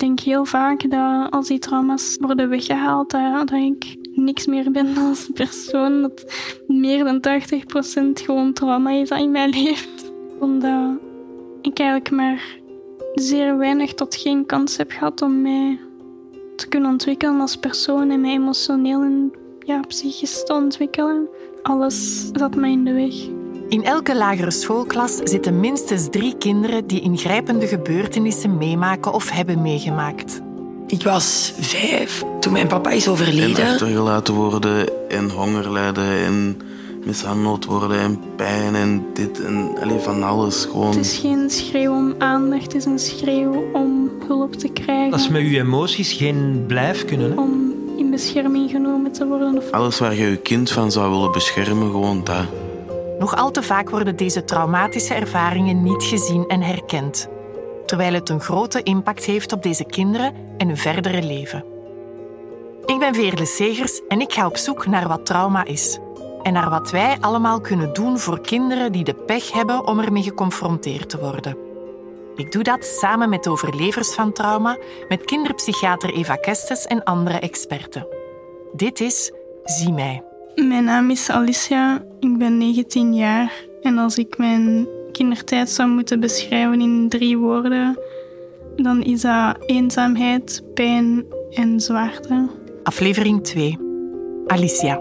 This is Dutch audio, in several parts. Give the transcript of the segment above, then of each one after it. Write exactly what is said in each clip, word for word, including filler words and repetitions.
denk heel vaak dat als die trauma's worden weggehaald, dat, dat ik niks meer ben als persoon. Dat meer dan tachtig procent gewoon trauma is dat in mij leeft. Omdat ik eigenlijk maar zeer weinig tot geen kans heb gehad om mij te kunnen ontwikkelen als persoon en mij emotioneel en ja, psychisch te ontwikkelen. Alles zat mij in de weg. In elke lagere schoolklas zitten minstens drie kinderen die ingrijpende gebeurtenissen meemaken of hebben meegemaakt. Ik was vijf toen mijn papa is overleden. En achtergelaten worden en honger lijden en mishandeld worden en pijn en dit en allee, van alles. Gewoon. Het is geen schreeuw om aandacht, het is een schreeuw om hulp te krijgen. Dat is met je emoties geen blijf kunnen. Hè? Om in bescherming genomen te worden. Of... Alles waar je je kind van zou willen beschermen, gewoon dat. Nog al te vaak worden deze traumatische ervaringen niet gezien en herkend, terwijl het een grote impact heeft op deze kinderen en hun verdere leven. Ik ben Veerle Segers en ik ga op zoek naar wat trauma is en naar wat wij allemaal kunnen doen voor kinderen die de pech hebben om ermee geconfronteerd te worden. Ik doe dat samen met de overlevers van trauma, met kinderpsychiater Eva Kestes en andere experten. Dit is Zie mij. Mijn naam is Alicia, ik ben negentien jaar en als ik mijn kindertijd zou moeten beschrijven in drie woorden, dan is dat eenzaamheid, pijn en zwaarte. Aflevering twee. Alicia.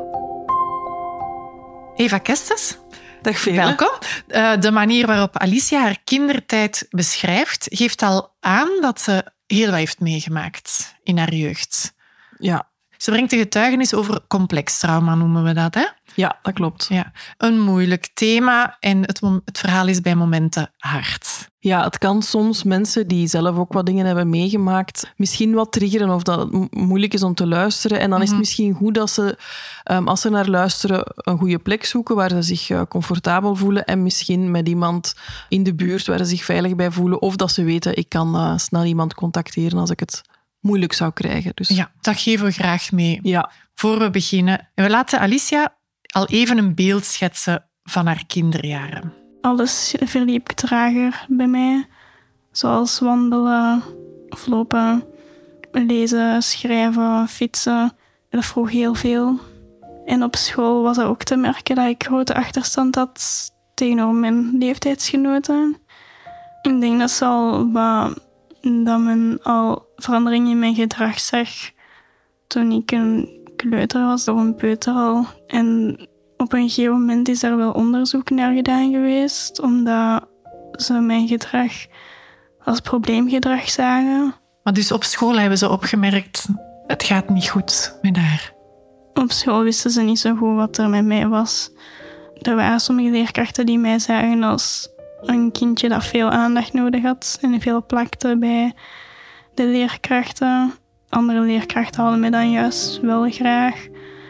Eva Kestes, dag Veerle. Welkom. Uh, de manier waarop Alicia haar kindertijd beschrijft, geeft al aan dat ze heel wat heeft meegemaakt in haar jeugd. Ja. Ze brengt een getuigenis over complex trauma, noemen we dat, hè? Ja, dat klopt. Ja. Een moeilijk thema en het, het verhaal is bij momenten hard. Ja, het kan soms mensen die zelf ook wat dingen hebben meegemaakt misschien wat triggeren of dat het moeilijk is om te luisteren. En dan is het misschien goed dat ze, um, als ze naar luisteren, een goede plek zoeken waar ze zich uh, comfortabel voelen en misschien met iemand in de buurt waar ze zich veilig bij voelen. Of dat ze weten, ik kan uh, snel iemand contacteren als ik het moeilijk zou krijgen. Dus... Ja, dat geven we graag mee. Ja. Voor we beginnen. We laten Alicia al even een beeld schetsen van haar kinderjaren. Alles verliep trager bij mij. Zoals wandelen, of lopen, lezen, schrijven, fietsen. Dat vroeg heel veel. En op school was het ook te merken dat ik grote achterstand had tegenover mijn leeftijdsgenoten. Ik denk dat ze al wat, dat men al verandering in mijn gedrag zag toen ik een kleuter was of een peuter al. En op een gegeven moment is er wel onderzoek naar gedaan geweest, omdat ze mijn gedrag als probleemgedrag zagen. Maar dus op school hebben ze opgemerkt, het gaat niet goed met haar. Op school wisten ze niet zo goed wat er met mij was. Er waren sommige leerkrachten die mij zagen als een kindje dat veel aandacht nodig had en veel plakte bij de leerkrachten. Andere leerkrachten hadden mij dan juist wel graag.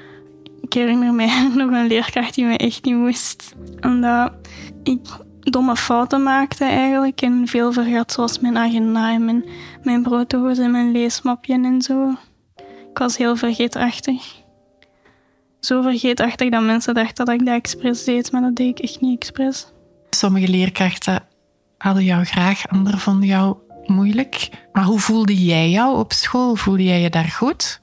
Ik herinner mij nog een leerkracht die me echt niet moest. Omdat ik domme fouten maakte eigenlijk en veel vergat, zoals mijn agenda en mijn, mijn brooddoos en mijn leesmapje en zo. Ik was heel vergeetachtig. Zo vergeetachtig dat mensen dachten dat ik dat expres deed, maar dat deed ik echt niet expres. Sommige leerkrachten hadden jou graag, anderen vonden jou moeilijk. Maar hoe voelde jij jou op school? Voelde jij je daar goed?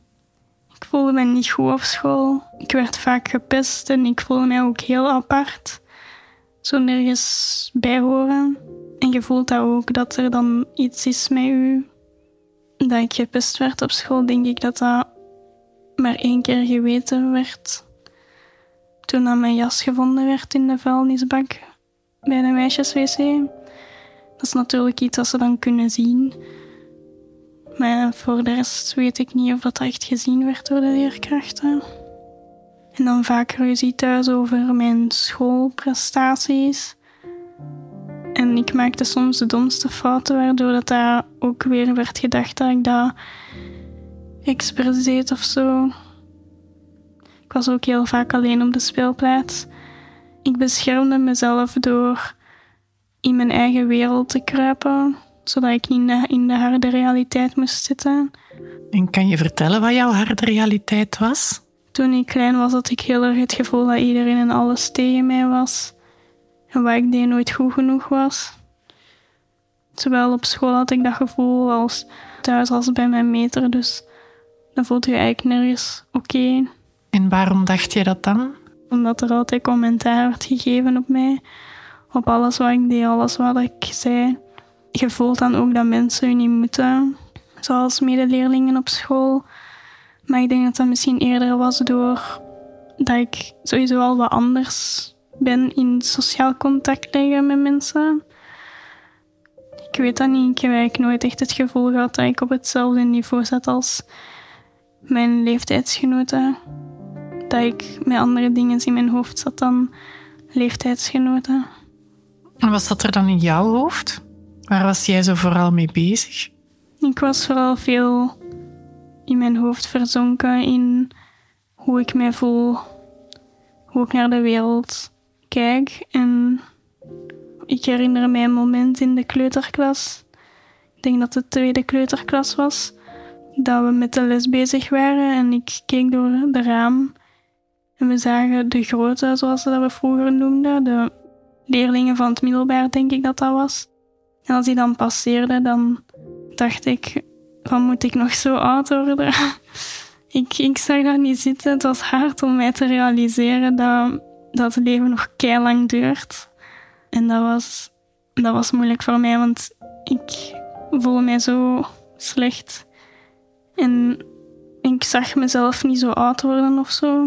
Ik voelde me niet goed op school. Ik werd vaak gepest en ik voelde mij ook heel apart. Zo nergens bij horen. En je voelt dat ook, dat er dan iets is met u. Dat ik gepest werd op school, denk ik dat dat maar één keer geweten werd. Toen dat mijn jas gevonden werd in de vuilnisbak bij de meisjes-wc. Dat is natuurlijk iets dat ze dan kunnen zien. Maar voor de rest weet ik niet of dat echt gezien werd door de leerkrachten. En dan vaak ruzie thuis over mijn schoolprestaties. En ik maakte soms de domste fouten, waardoor dat daar ook weer werd gedacht dat ik dat expres deed of zo. Ik was ook heel vaak alleen op de speelplaats. Ik beschermde mezelf door in mijn eigen wereld te kruipen, zodat ik niet in de harde realiteit moest zitten. En kan je vertellen wat jouw harde realiteit was? Toen ik klein was, had ik heel erg het gevoel dat iedereen en alles tegen mij was. En wat ik deed nooit goed genoeg was. Zowel op school had ik dat gevoel als thuis als bij mijn meter. Dus dan voelt je eigenlijk nergens oké. Okay. En waarom dacht je dat dan? Omdat er altijd commentaar werd gegeven op mij. Op alles wat ik deed, alles wat ik zei. Je voelt dan ook dat mensen je niet moeten. Zoals medeleerlingen op school. Maar ik denk dat dat misschien eerder was door dat ik sowieso al wat anders ben in sociaal contact leggen met mensen. Ik weet dat niet. Ik heb eigenlijk nooit echt het gevoel gehad dat ik op hetzelfde niveau zat als mijn leeftijdsgenoten. Dat ik met andere dingen in mijn hoofd zat dan leeftijdsgenoten. En wat zat er dan in jouw hoofd? Waar was jij zo vooral mee bezig? Ik was vooral veel in mijn hoofd verzonken in hoe ik mij voel, hoe ik naar de wereld kijk. En ik herinner mij een moment in de kleuterklas, ik denk dat het de tweede kleuterklas was, dat we met de les bezig waren en ik keek door de raam en we zagen de grote, zoals ze dat we vroeger noemden, de leerlingen van het middelbaar, denk ik dat dat was. En als die dan passeerde, dan dacht ik, van moet ik nog zo oud worden? ik, ik zag dat niet zitten. Het was hard om mij te realiseren dat, dat het leven nog keilang duurt. En dat was, dat was moeilijk voor mij, want ik voelde mij zo slecht. En ik zag mezelf niet zo oud worden of zo.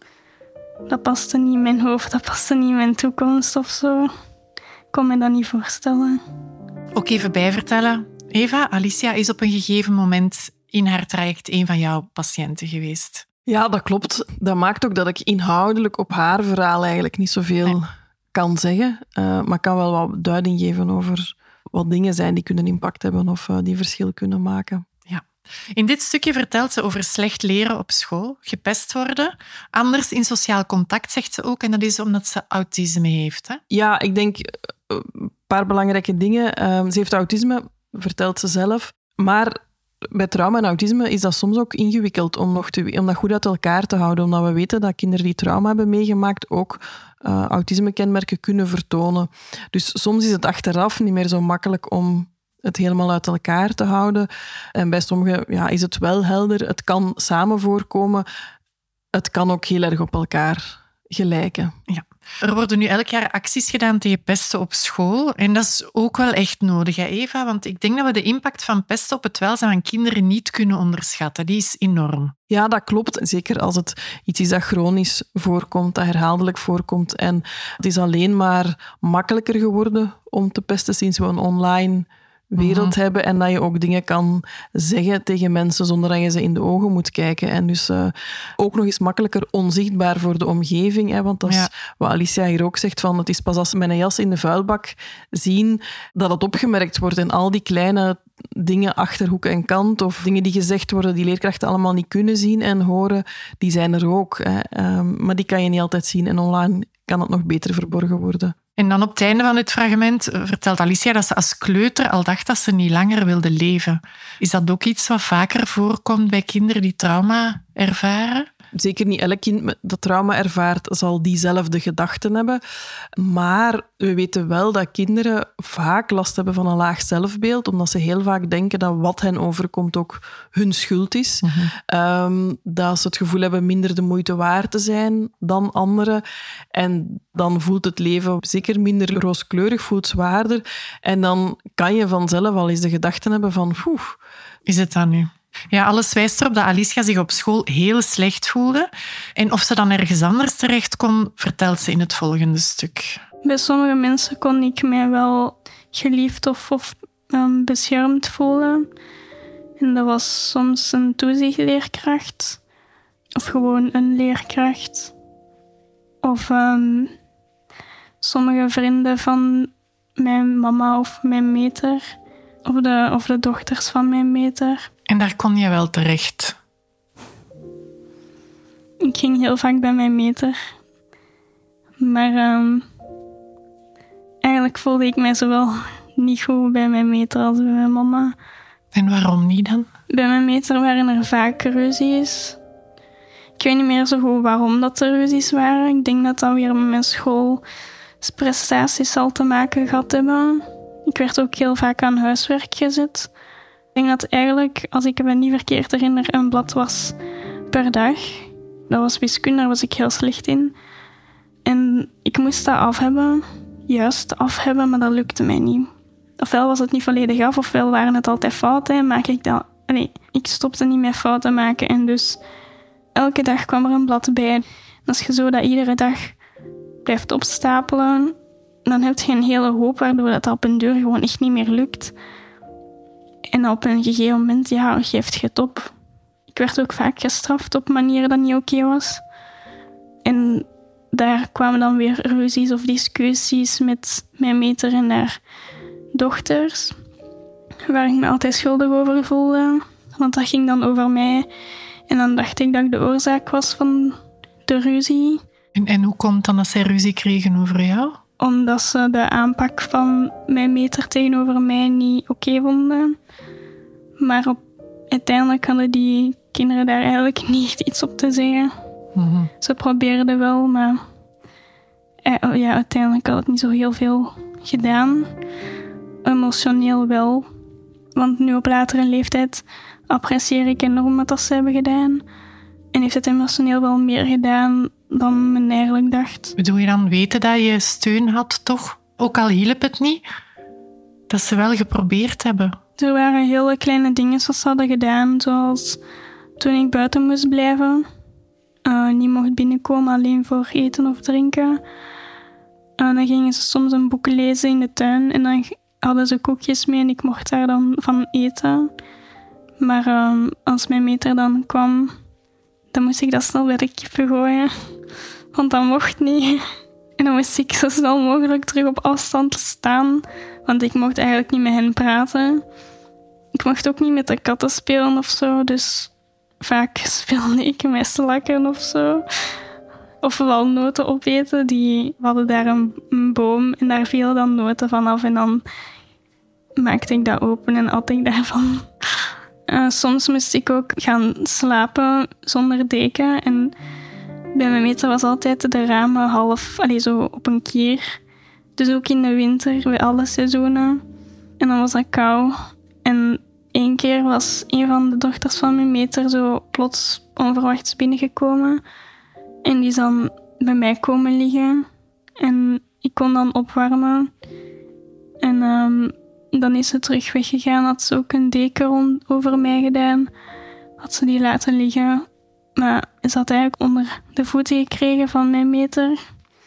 Dat paste niet in mijn hoofd, dat paste niet in mijn toekomst of zo. Ik kon me dat niet voorstellen. Ook even bijvertellen. Eva, Alicia is op een gegeven moment in haar traject een van jouw patiënten geweest. Ja, dat klopt. Dat maakt ook dat ik inhoudelijk op haar verhaal eigenlijk niet zoveel nee. kan zeggen. Uh, maar ik kan wel wat duiding geven over wat dingen zijn die kunnen impact hebben of uh, die verschil kunnen maken. Ja. In dit stukje vertelt ze over slecht leren op school, gepest worden, anders in sociaal contact, zegt ze ook. En dat is omdat ze autisme heeft. Hè? Ja, ik denk een paar belangrijke dingen. Uh, ze heeft autisme, vertelt ze zelf. Maar bij trauma en autisme is dat soms ook ingewikkeld om, nog te, om dat goed uit elkaar te houden. Omdat we weten dat kinderen die trauma hebben meegemaakt ook uh, autisme-kenmerken kunnen vertonen. Dus soms is het achteraf niet meer zo makkelijk om het helemaal uit elkaar te houden. En bij sommigen ja, is het wel helder. Het kan samen voorkomen. Het kan ook heel erg op elkaar gelijken. Ja. Er worden nu elk jaar acties gedaan tegen pesten op school. En dat is ook wel echt nodig, hè, Eva? Want ik denk dat we de impact van pesten op het welzijn van kinderen niet kunnen onderschatten. Die is enorm. Ja, dat klopt. Zeker als het iets is dat chronisch voorkomt, dat herhaaldelijk voorkomt. En het is alleen maar makkelijker geworden om te pesten sinds we een online wereld mm-hmm. hebben en dat je ook dingen kan zeggen tegen mensen zonder dat je ze in de ogen moet kijken. En dus uh, ook nog eens makkelijker onzichtbaar voor de omgeving. Hè, want dat is ja. wat Alicia hier ook zegt, van het is pas als ze mijn jas in de vuilbak zien dat het opgemerkt wordt. En al die kleine dingen achter hoek en kant of dingen die gezegd worden die leerkrachten allemaal niet kunnen zien en horen, die zijn er ook. Hè. Um, maar die kan je niet altijd zien en online kan het nog beter verborgen worden. En dan op het einde van dit fragment vertelt Alicia dat ze als kleuter al dacht dat ze niet langer wilde leven. Is dat ook iets wat vaker voorkomt bij kinderen die trauma ervaren? Zeker niet elk kind dat trauma ervaart zal diezelfde gedachten hebben. Maar we weten wel dat kinderen vaak last hebben van een laag zelfbeeld, omdat ze heel vaak denken dat wat hen overkomt ook hun schuld is. Mm-hmm. Um, dat ze het gevoel hebben minder de moeite waard te zijn dan anderen. En dan voelt het leven zeker minder rooskleurig, voelt zwaarder. En dan kan je vanzelf al eens de gedachten hebben van... Poeh, is het dan nu? Ja, alles wijst erop dat Alicia zich op school heel slecht voelde. En of ze dan ergens anders terecht kon, vertelt ze in het volgende stuk. Bij sommige mensen kon ik mij wel geliefd of, of um, beschermd voelen. En dat was soms een toezichtleerkracht. Of gewoon een leerkracht. Of um, sommige vrienden van mijn mama of mijn meter. Of de, of de dochters van mijn meter. En daar kon je wel terecht? Ik ging heel vaak bij mijn meter. Maar um, eigenlijk voelde ik mij zowel niet goed bij mijn meter als bij mijn mama. En waarom niet dan? Bij mijn meter waren er vaak ruzies. Ik weet niet meer zo goed waarom dat er ruzies waren. Ik denk dat dat weer met mijn schoolprestaties zal te maken gehad hebben. Ik werd ook heel vaak aan huiswerk gezet. Ik denk dat eigenlijk, als ik me niet verkeerd herinner, een blad was per dag. Dat was wiskunde, daar was ik heel slecht in. En ik moest dat af hebben, juist af hebben, maar dat lukte mij niet. Ofwel was het niet volledig af, ofwel waren het altijd fouten. Maak ik dat... Nee, ik stopte niet met fouten maken. En dus elke dag kwam er een blad bij. En als je zo dat iedere dag blijft opstapelen, dan heb je een hele hoop waardoor dat op een deur gewoon echt niet meer lukt. En op een gegeven moment, ja, geeft je het op. Ik werd ook vaak gestraft op manieren dat niet oké was. En daar kwamen dan weer ruzies of discussies met mijn meter en haar dochters, waar ik me altijd schuldig over voelde. Want dat ging dan over mij. En dan dacht ik dat ik de oorzaak was van de ruzie. En, en hoe komt het dan dat zij ruzie kregen over jou? Omdat ze de aanpak van mijn meter tegenover mij niet oké vonden. Maar op, uiteindelijk hadden die kinderen daar eigenlijk niet echt iets op te zeggen. Mm-hmm. Ze probeerden wel, maar eh, ja, uiteindelijk had het niet zo heel veel gedaan. Emotioneel wel. Want nu op latere leeftijd apprecieer ik enorm wat ze hebben gedaan. En heeft het emotioneel wel meer gedaan dan men eigenlijk dacht. Bedoel je dan weten dat je steun had, toch? Ook al hielp het niet, dat ze wel geprobeerd hebben. Er waren hele kleine dingen wat ze hadden gedaan, zoals toen ik buiten moest blijven. Uh, niet mocht binnenkomen alleen voor eten of drinken. Uh, dan gingen ze soms een boek lezen in de tuin en dan hadden ze koekjes mee en ik mocht daar dan van eten. Maar uh, als mijn meter dan kwam, dan moest ik dat snel bij de kippen gooien. Want dat mocht niet. En dan moest ik zo snel mogelijk terug op afstand staan. Want ik mocht eigenlijk niet met hen praten. Ik mocht ook niet met de katten spelen of zo. Dus vaak speelde ik met slakken of zo. Of walnoten opeten. Die we hadden daar een, een boom en daar vielen dan noten vanaf. En dan maakte ik dat open en at ik daarvan. Uh, soms moest ik ook gaan slapen zonder deken. En bij mijn meter was altijd de ramen half, allee, zo op een keer. Dus ook in de winter, bij alle seizoenen. En dan was dat kou. En één keer was een van de dochters van mijn meter zo plots onverwachts binnengekomen. En die is dan bij mij komen liggen. En ik kon dan opwarmen. En um, dan is ze terug weggegaan. Had ze ook een deken rond over mij gedaan. Had ze die laten liggen. Maar ze had eigenlijk onder de voeten gekregen van mijn meter.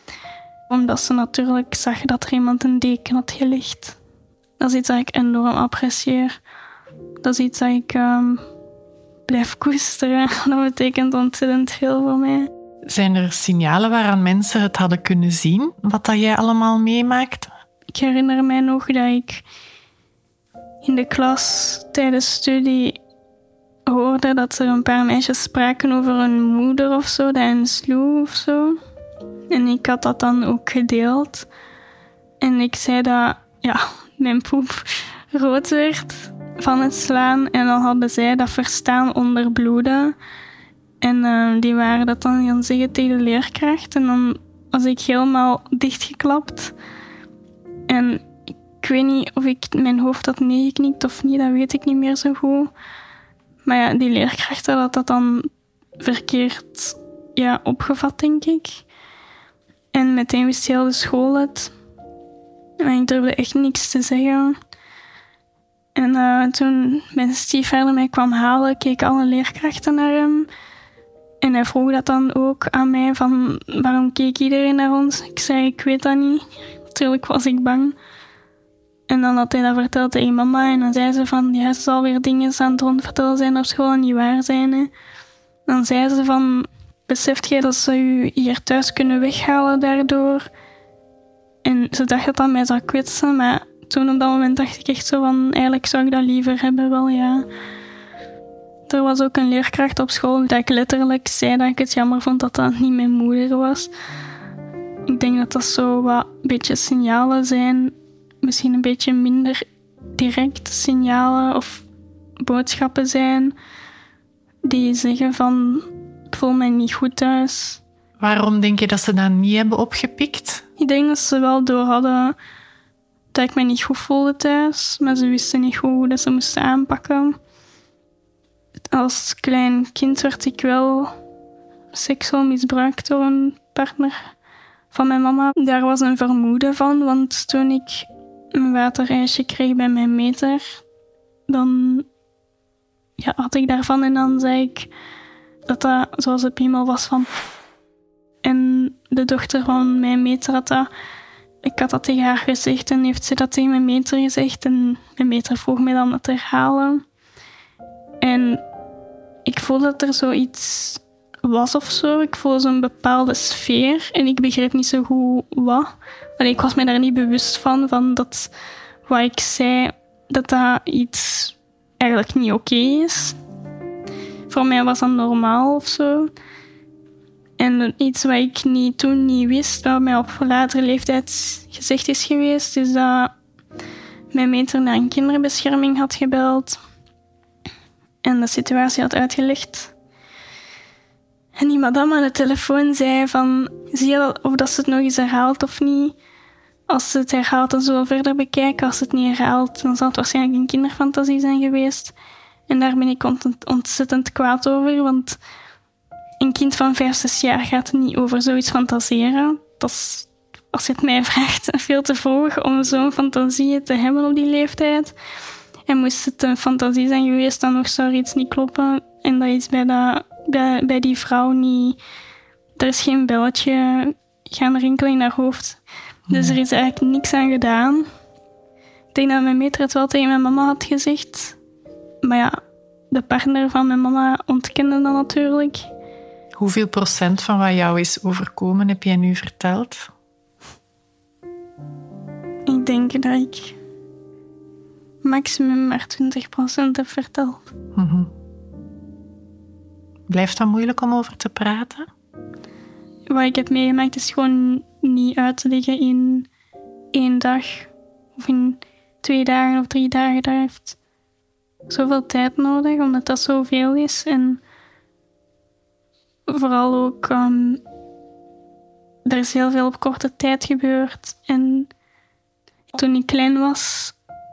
Omdat ze natuurlijk zag dat er iemand een deken had gelegd. Dat is iets dat ik enorm apprecieer. Dat is iets dat ik um, blijf koesteren. Dat betekent ontzettend veel voor mij. Zijn er signalen waaraan mensen het hadden kunnen zien? Wat dat jij allemaal meemaakt? Ik herinner mij nog dat ik in de klas tijdens studie hoorde dat er een paar meisjes spraken over een moeder of zo, dat hen sloeg of zo. En ik had dat dan ook gedeeld. En ik zei dat ja, mijn poep rood werd van het slaan. En dan hadden zij dat verstaan onder bloeden. En uh, die waren dat dan gaan zeggen tegen de leerkracht. En dan was ik helemaal dichtgeklapt. En ik weet niet of ik mijn hoofd had meegeknikt of niet, dat weet ik niet meer zo goed. Maar ja, die leerkracht had dat dan verkeerd ja, opgevat, denk ik. En meteen wist heel de school het. En ik durfde echt niks te zeggen. En uh, toen mijn stiefvader mij kwam halen, keken alle leerkrachten naar hem. En hij vroeg dat dan ook aan mij, van waarom keek iedereen naar ons? Ik zei, ik weet dat niet. Natuurlijk was ik bang. En dan had hij dat verteld tegen mama. En dan zei ze van, ja, ze zal weer dingen aan het rondvertellen zijn op school en niet waar zijn. Hè. Dan zei ze van, beseft jij dat ze u hier thuis kunnen weghalen daardoor? En ze dacht dat dat mij zou kwetsen, maar toen op dat moment dacht ik echt zo van, eigenlijk zou ik dat liever hebben, wel ja. Er was ook een leerkracht op school dat ik letterlijk zei dat ik het jammer vond dat dat niet mijn moeder was. Ik denk dat dat zo wat een beetje signalen zijn, misschien een beetje minder directe signalen of boodschappen zijn die zeggen van, ik voel mij niet goed thuis. Waarom denk je dat ze dat niet hebben opgepikt? Ik denk dat ze wel door hadden dat ik me niet goed voelde thuis, maar ze wisten niet goed hoe dat ze moesten aanpakken. Als klein kind werd ik wel seksueel misbruikt door een partner van mijn mama. Daar was een vermoeden van, want toen ik een waterijsje kreeg bij mijn meter, dan ja, had ik daarvan en dan zei ik dat dat zoals de piemel was van. En de dochter van mijn meter had dat. Ik had dat tegen haar gezegd en heeft ze dat tegen mijn meter gezegd. En mijn meter vroeg mij dan het te herhalen. En ik voelde dat er zoiets was of zo. Ik voelde zo'n bepaalde sfeer en ik begreep niet zo goed wat. Allee, ik was me daar niet bewust van, van dat wat ik zei, dat dat iets eigenlijk niet oké is. Voor mij was dat normaal of zo. En iets wat ik niet, toen niet wist, wat mij op latere leeftijd gezegd is geweest, is dat mijn meter naar een kinderbescherming had gebeld en de situatie had uitgelegd. En die madame aan de telefoon zei van, zie je dat, of dat ze het nog eens herhaalt of niet? Als ze het herhaalt, dan zullen we verder bekijken. Als ze het niet herhaalt, dan zal het waarschijnlijk een kinderfantasie zijn geweest. En daar ben ik ont- ontzettend kwaad over, want een kind van vijf, zes jaar gaat niet over zoiets fantaseren. Dat is, als je het mij vraagt, veel te vroeg om zo'n fantasie te hebben op die leeftijd. En moest het een fantasie zijn geweest, dan nog zou er iets niet kloppen. En dat is bij, dat, bij, bij die vrouw niet. Er is geen belletje gaan rinkelen in haar hoofd. Dus er is eigenlijk niks aan gedaan. Ik denk dat mijn meter het wel tegen mijn mama had gezegd. Maar ja, de partner van mijn mama ontkende dat natuurlijk. Hoeveel procent van wat jou is overkomen heb jij nu verteld? Ik denk dat ik maximum maar twintig procent heb verteld. Mm-hmm. Blijft dat moeilijk om over te praten? Wat ik heb meegemaakt is gewoon niet uit te leggen in één dag. Of in twee dagen of drie dagen. Dat heeft zoveel tijd nodig, omdat dat zoveel is. En vooral ook, um, er is heel veel op korte tijd gebeurd. En toen ik klein was,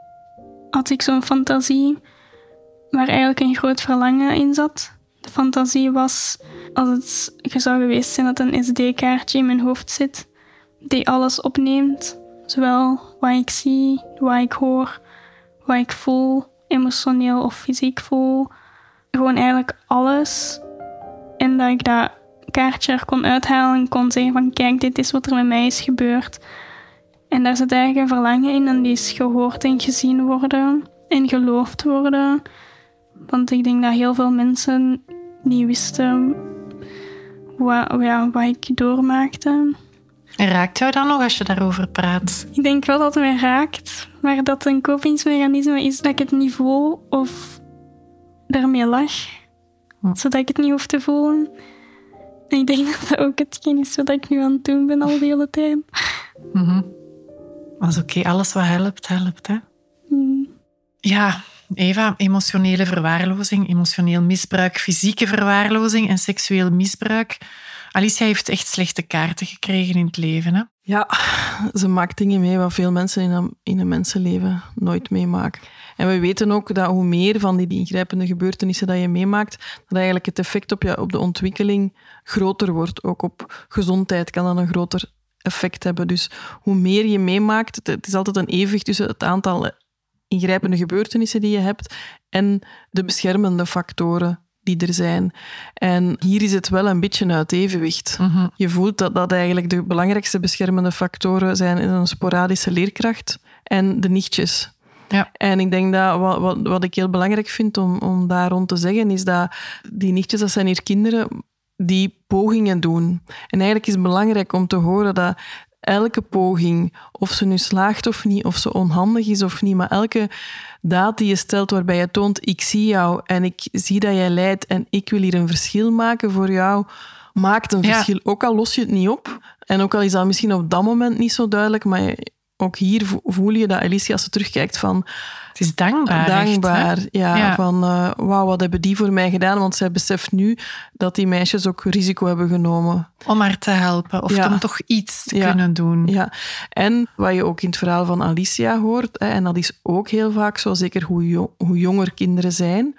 had ik zo'n fantasie waar eigenlijk een groot verlangen in zat. De fantasie was, als het je zou geweest zijn dat een S D-kaartje in mijn hoofd zit, die alles opneemt. Zowel wat ik zie, wat ik hoor, wat ik voel, emotioneel of fysiek voel. Gewoon eigenlijk alles. En dat ik dat kaartje er kon uithalen en kon zeggen van kijk, dit is wat er met mij is gebeurd. En daar zit eigenlijk een verlangen in en die is gehoord en gezien worden en geloofd worden. Want ik denk dat heel veel mensen niet wisten wat, ja, wat ik doormaakte. En raakt jou dat nog als je daarover praat? Ik denk wel dat het mij raakt, maar dat het een kopingsmechanisme is dat ik het niet voel of daarmee lach, hm. zodat ik het niet hoef te voelen. En ik denk dat dat ook hetgeen is wat ik nu aan het doen ben al de hele tijd. Mm-hmm. Dat is oké, okay. Alles wat helpt, helpt. Hè? Mm. Ja, Eva, emotionele verwaarlozing, emotioneel misbruik, fysieke verwaarlozing en seksueel misbruik. Alicia heeft echt slechte kaarten gekregen in het leven. Hè? Ja, ze maakt dingen mee wat veel mensen in een, in een mensenleven nooit meemaken. En we weten ook dat hoe meer van die ingrijpende gebeurtenissen dat je meemaakt, dat eigenlijk het effect op, je, op de ontwikkeling groter wordt. Ook op gezondheid kan dat een groter effect hebben. Dus hoe meer je meemaakt, het, het is altijd een evenwicht tussen het aantal ingrijpende gebeurtenissen die je hebt en de beschermende factoren die er zijn. En hier is het wel een beetje uit evenwicht. Mm-hmm. Je voelt dat, dat eigenlijk de belangrijkste beschermende factoren zijn een sporadische leerkracht en de nichtjes. Ja. En ik denk dat wat, wat, wat ik heel belangrijk vind om, om daar rond te zeggen, is dat die nichtjes, dat zijn hier kinderen die pogingen doen. En eigenlijk is het belangrijk om te horen dat elke poging, of ze nu slaagt of niet, of ze onhandig is of niet, maar elke daad die je stelt waarbij je toont, ik zie jou en ik zie dat jij lijdt en ik wil hier een verschil maken voor jou, maakt een ja. verschil. Ook al los je het niet op en ook al is dat misschien op dat moment niet zo duidelijk, maar ook hier voel je dat Alicia, als ze terugkijkt, van Het is dankbaar. Dankbaar, echt, ja, ja. Van, uh, wauw, wat hebben die voor mij gedaan? Want zij beseft nu dat die meisjes ook risico hebben genomen. Om haar te helpen. Of Ja. om toch iets te Ja. kunnen doen. Ja, en wat je ook in het verhaal van Alicia hoort, hè, en dat is ook heel vaak zo, zeker hoe, jo- hoe jonger kinderen zijn,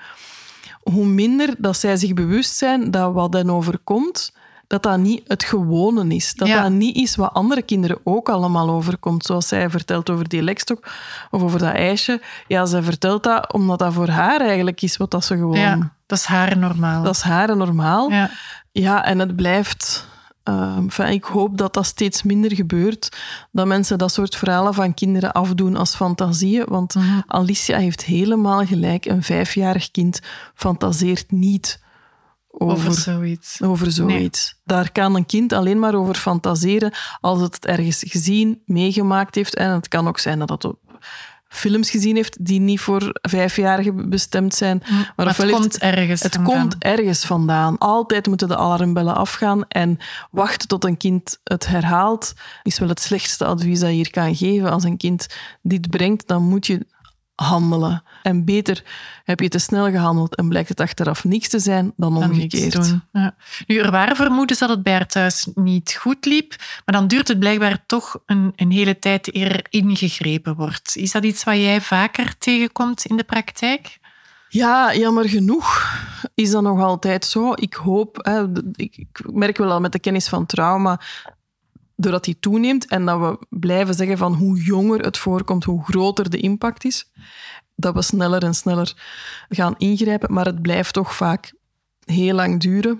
hoe minder dat zij zich bewust zijn dat wat hen overkomt, dat dat niet het gewone is. Dat Ja. dat niet is wat andere kinderen ook allemaal overkomt. Zoals zij vertelt over die lekstok of over dat ijsje. Ja, zij vertelt dat omdat dat voor haar eigenlijk is wat dat ze gewoon... Ja, dat is haar normaal. Dat is haar normaal. Ja. Ja, en het blijft... Uh, enfin, ik hoop dat dat steeds minder gebeurt. Dat mensen dat soort verhalen van kinderen afdoen als fantasieën. Want Mhm. Alicia heeft helemaal gelijk. Een vijfjarig kind fantaseert niet over, Over zoiets. over zoiets. Daar kan een kind alleen maar over fantaseren als het het ergens gezien, meegemaakt heeft. En het kan ook zijn dat het op films gezien heeft die niet voor vijfjarigen bestemd zijn. Maar, Maar het ofwel heeft- komt ergens Het vandaan. komt ergens vandaan. Altijd moeten de alarmbellen afgaan en wachten tot een kind het herhaalt is wel het slechtste advies dat je hier kan geven. Als een kind dit brengt, dan moet je handelen. En beter heb je te snel gehandeld en blijkt het achteraf niks te zijn dan Dan niks omgekeerd. doen. Ja. Nu, er waren vermoedens dat het bij haar thuis niet goed liep, maar dan duurt het blijkbaar toch een, een hele tijd eer er ingegrepen wordt. Is dat iets wat jij vaker tegenkomt in de praktijk? Ja, jammer genoeg is dat nog altijd zo. Ik hoop, hè, ik, ik merk wel al met de kennis van trauma, doordat die toeneemt en dat we blijven zeggen van hoe jonger het voorkomt, hoe groter de impact is, dat we sneller en sneller gaan ingrijpen. Maar het blijft toch vaak heel lang duren.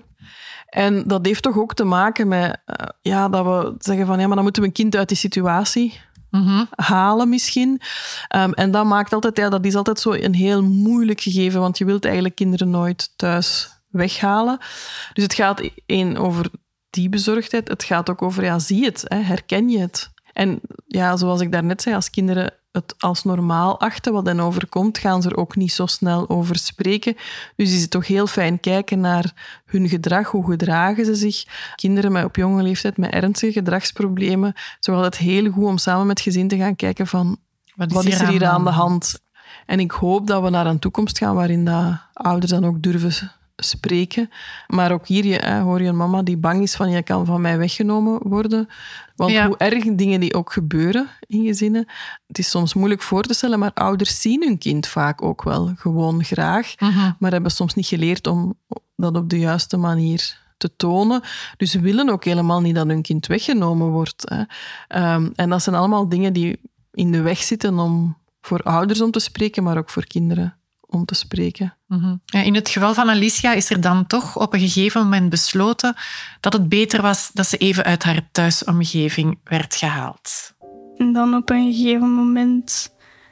En dat heeft toch ook te maken met uh, ja, dat we zeggen van ja, maar dan moeten we een kind uit die situatie Mm-hmm. halen misschien. Um, en dat maakt altijd, ja, dat is altijd zo een heel moeilijk gegeven, want je wilt eigenlijk kinderen nooit thuis weghalen. Dus het gaat één over die bezorgdheid. Het gaat ook over, ja, zie het, hè, herken je het? En ja, zoals ik daarnet zei, als kinderen het als normaal achten wat hen overkomt, gaan ze er ook niet zo snel over spreken. Dus is het toch heel fijn kijken naar hun gedrag, hoe gedragen ze zich. Kinderen met op jonge leeftijd met ernstige gedragsproblemen, het is altijd heel goed om samen met het gezin te gaan kijken van Wat is, wat is er hier aan de hand? hand. En ik hoop dat we naar een toekomst gaan waarin dat ouders dan ook durven spreken. Maar ook hier je, hè, hoor je een mama die bang is van je kan van mij weggenomen worden. Want Ja. hoe erg dingen die ook gebeuren in gezinnen, het is soms moeilijk voor te stellen, maar ouders zien hun kind vaak ook wel gewoon graag, Mhm. maar hebben soms niet geleerd om dat op de juiste manier te tonen. Dus ze willen ook helemaal niet dat hun kind weggenomen wordt. Hè. Um, en dat zijn allemaal dingen die in de weg zitten om voor ouders om te spreken, maar ook voor kinderen om te spreken. Mm-hmm. Ja, in het geval van Alicia is er dan toch op een gegeven moment besloten dat het beter was dat ze even uit haar thuisomgeving werd gehaald. En dan op een gegeven moment,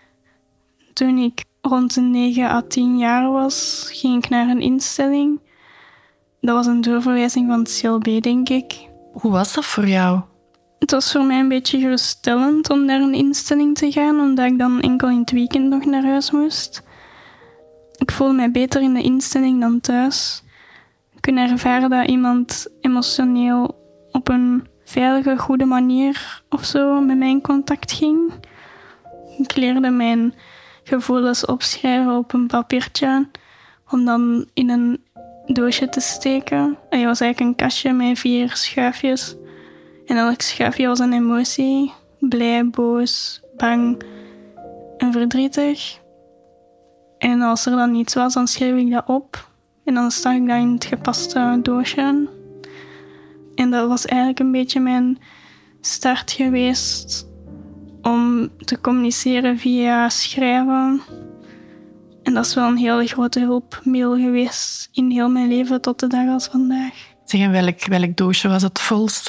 toen ik rond de negen à tien jaar was, ging ik naar een instelling. Dat was een doorverwijzing van het C L B, denk ik. Hoe was dat voor jou? Het was voor mij een beetje geruststellend om naar een instelling te gaan, omdat ik dan enkel in het weekend nog naar huis moest. Ik voelde mij beter in de instelling dan thuis. Ik kon ervaren dat iemand emotioneel op een veilige, goede manier of zo met mij in contact ging. Ik leerde mijn gevoelens opschrijven op een papiertje, om dan in een doosje te steken. Het was eigenlijk een kastje met vier schuifjes. En elk schuifje was een emotie. Blij, boos, bang en verdrietig. En als er dan iets was, dan schreef ik dat op. En dan stak ik dat in het gepaste doosje. En dat was eigenlijk een beetje mijn start geweest om te communiceren via schrijven. En dat is wel een hele grote hulpmiddel geweest in heel mijn leven tot de dag als vandaag. Zeg, en welk, welk doosje was het volste?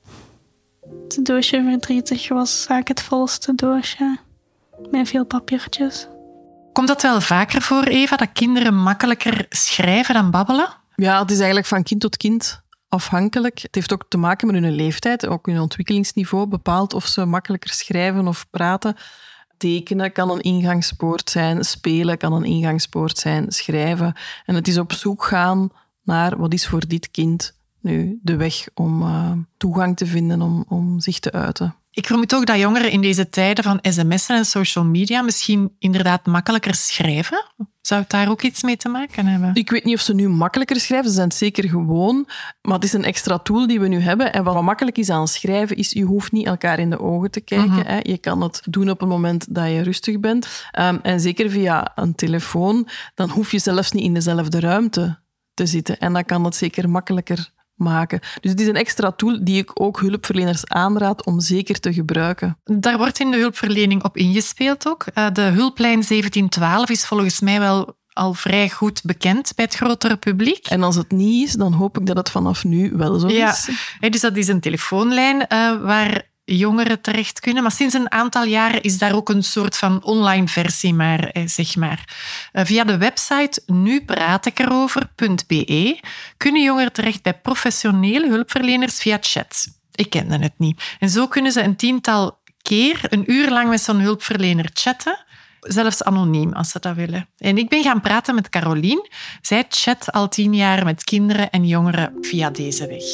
Het doosje verdrietig was vaak het volste doosje. Met veel papiertjes. Komt dat wel vaker voor, Eva, dat kinderen makkelijker schrijven dan babbelen? Ja, het is eigenlijk van kind tot kind afhankelijk. Het heeft ook te maken met hun leeftijd, ook hun ontwikkelingsniveau bepaalt of ze makkelijker schrijven of praten. Tekenen kan een ingangspoort zijn, spelen kan een ingangspoort zijn, schrijven. En het is op zoek gaan naar wat is voor dit kind nu de weg om uh, toegang te vinden, om, om zich te uiten. Ik vermoed ook dat jongeren in deze tijden van sms'en en social media misschien inderdaad makkelijker schrijven. Zou het daar ook iets mee te maken hebben? Ik weet niet of ze nu makkelijker schrijven. Ze zijn het zeker gewoon. Maar het is een extra tool die we nu hebben. En wat makkelijk is aan schrijven, is je hoeft niet elkaar in de ogen te kijken. Mm-hmm. Hè. Je kan het doen op het moment dat je rustig bent. Um, en zeker via een telefoon, dan hoef je zelfs niet in dezelfde ruimte te zitten. En dan kan het zeker makkelijker maken. Dus het is een extra tool die ik ook hulpverleners aanraad om zeker te gebruiken. Daar wordt in de hulpverlening op ingespeeld ook. De hulplijn zeventien twaalf is volgens mij wel al vrij goed bekend bij het grotere publiek. En als het niet is, dan hoop ik dat het vanaf nu wel zo ja, is. Dus dat is een telefoonlijn uh, waar jongeren terecht kunnen. Maar sinds een aantal jaren is daar ook een soort van online versie, maar, zeg maar. Via de website nu praat ik erover punt b e kunnen jongeren terecht bij professionele hulpverleners via chat. Ik kende het niet. En zo kunnen ze een tiental keer, een uur lang met zo'n hulpverlener chatten, zelfs anoniem als ze dat willen. En ik ben gaan praten met Carolien. Zij chat al tien jaar met kinderen en jongeren via deze weg.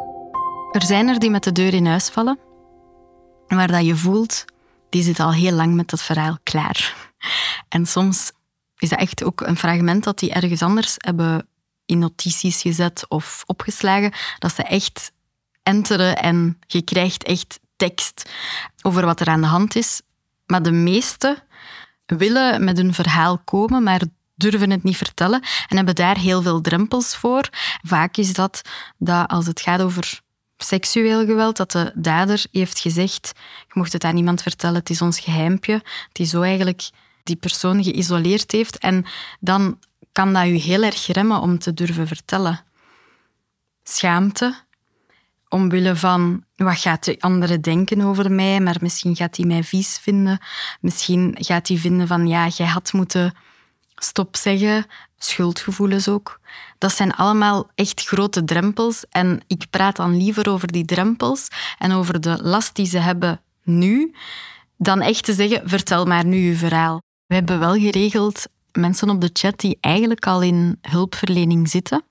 Er zijn er die met de deur in huis vallen, waar dat je voelt, die zit al heel lang met dat verhaal klaar. En soms is dat echt ook een fragment dat die ergens anders hebben in notities gezet of opgeslagen, dat ze echt enteren en je krijgt echt tekst over wat er aan de hand is. Maar de meesten willen met hun verhaal komen, maar durven het niet vertellen en hebben daar heel veel drempels voor. Vaak is dat dat als het gaat over seksueel geweld, dat de dader heeft gezegd, je mocht het aan niemand vertellen, het is ons geheimpje, die zo eigenlijk die persoon geïsoleerd heeft. En dan kan dat je heel erg remmen om te durven vertellen. Schaamte, omwille van, wat gaat de andere denken over mij, maar misschien gaat hij mij vies vinden. Misschien gaat hij vinden van, ja, jij had moeten stop zeggen. Schuldgevoelens ook. Dat zijn allemaal echt grote drempels. En ik praat dan liever over die drempels en over de last die ze hebben nu, dan echt te zeggen, vertel maar nu je verhaal. We hebben wel geregeld mensen op de chat die eigenlijk al in hulpverlening zitten,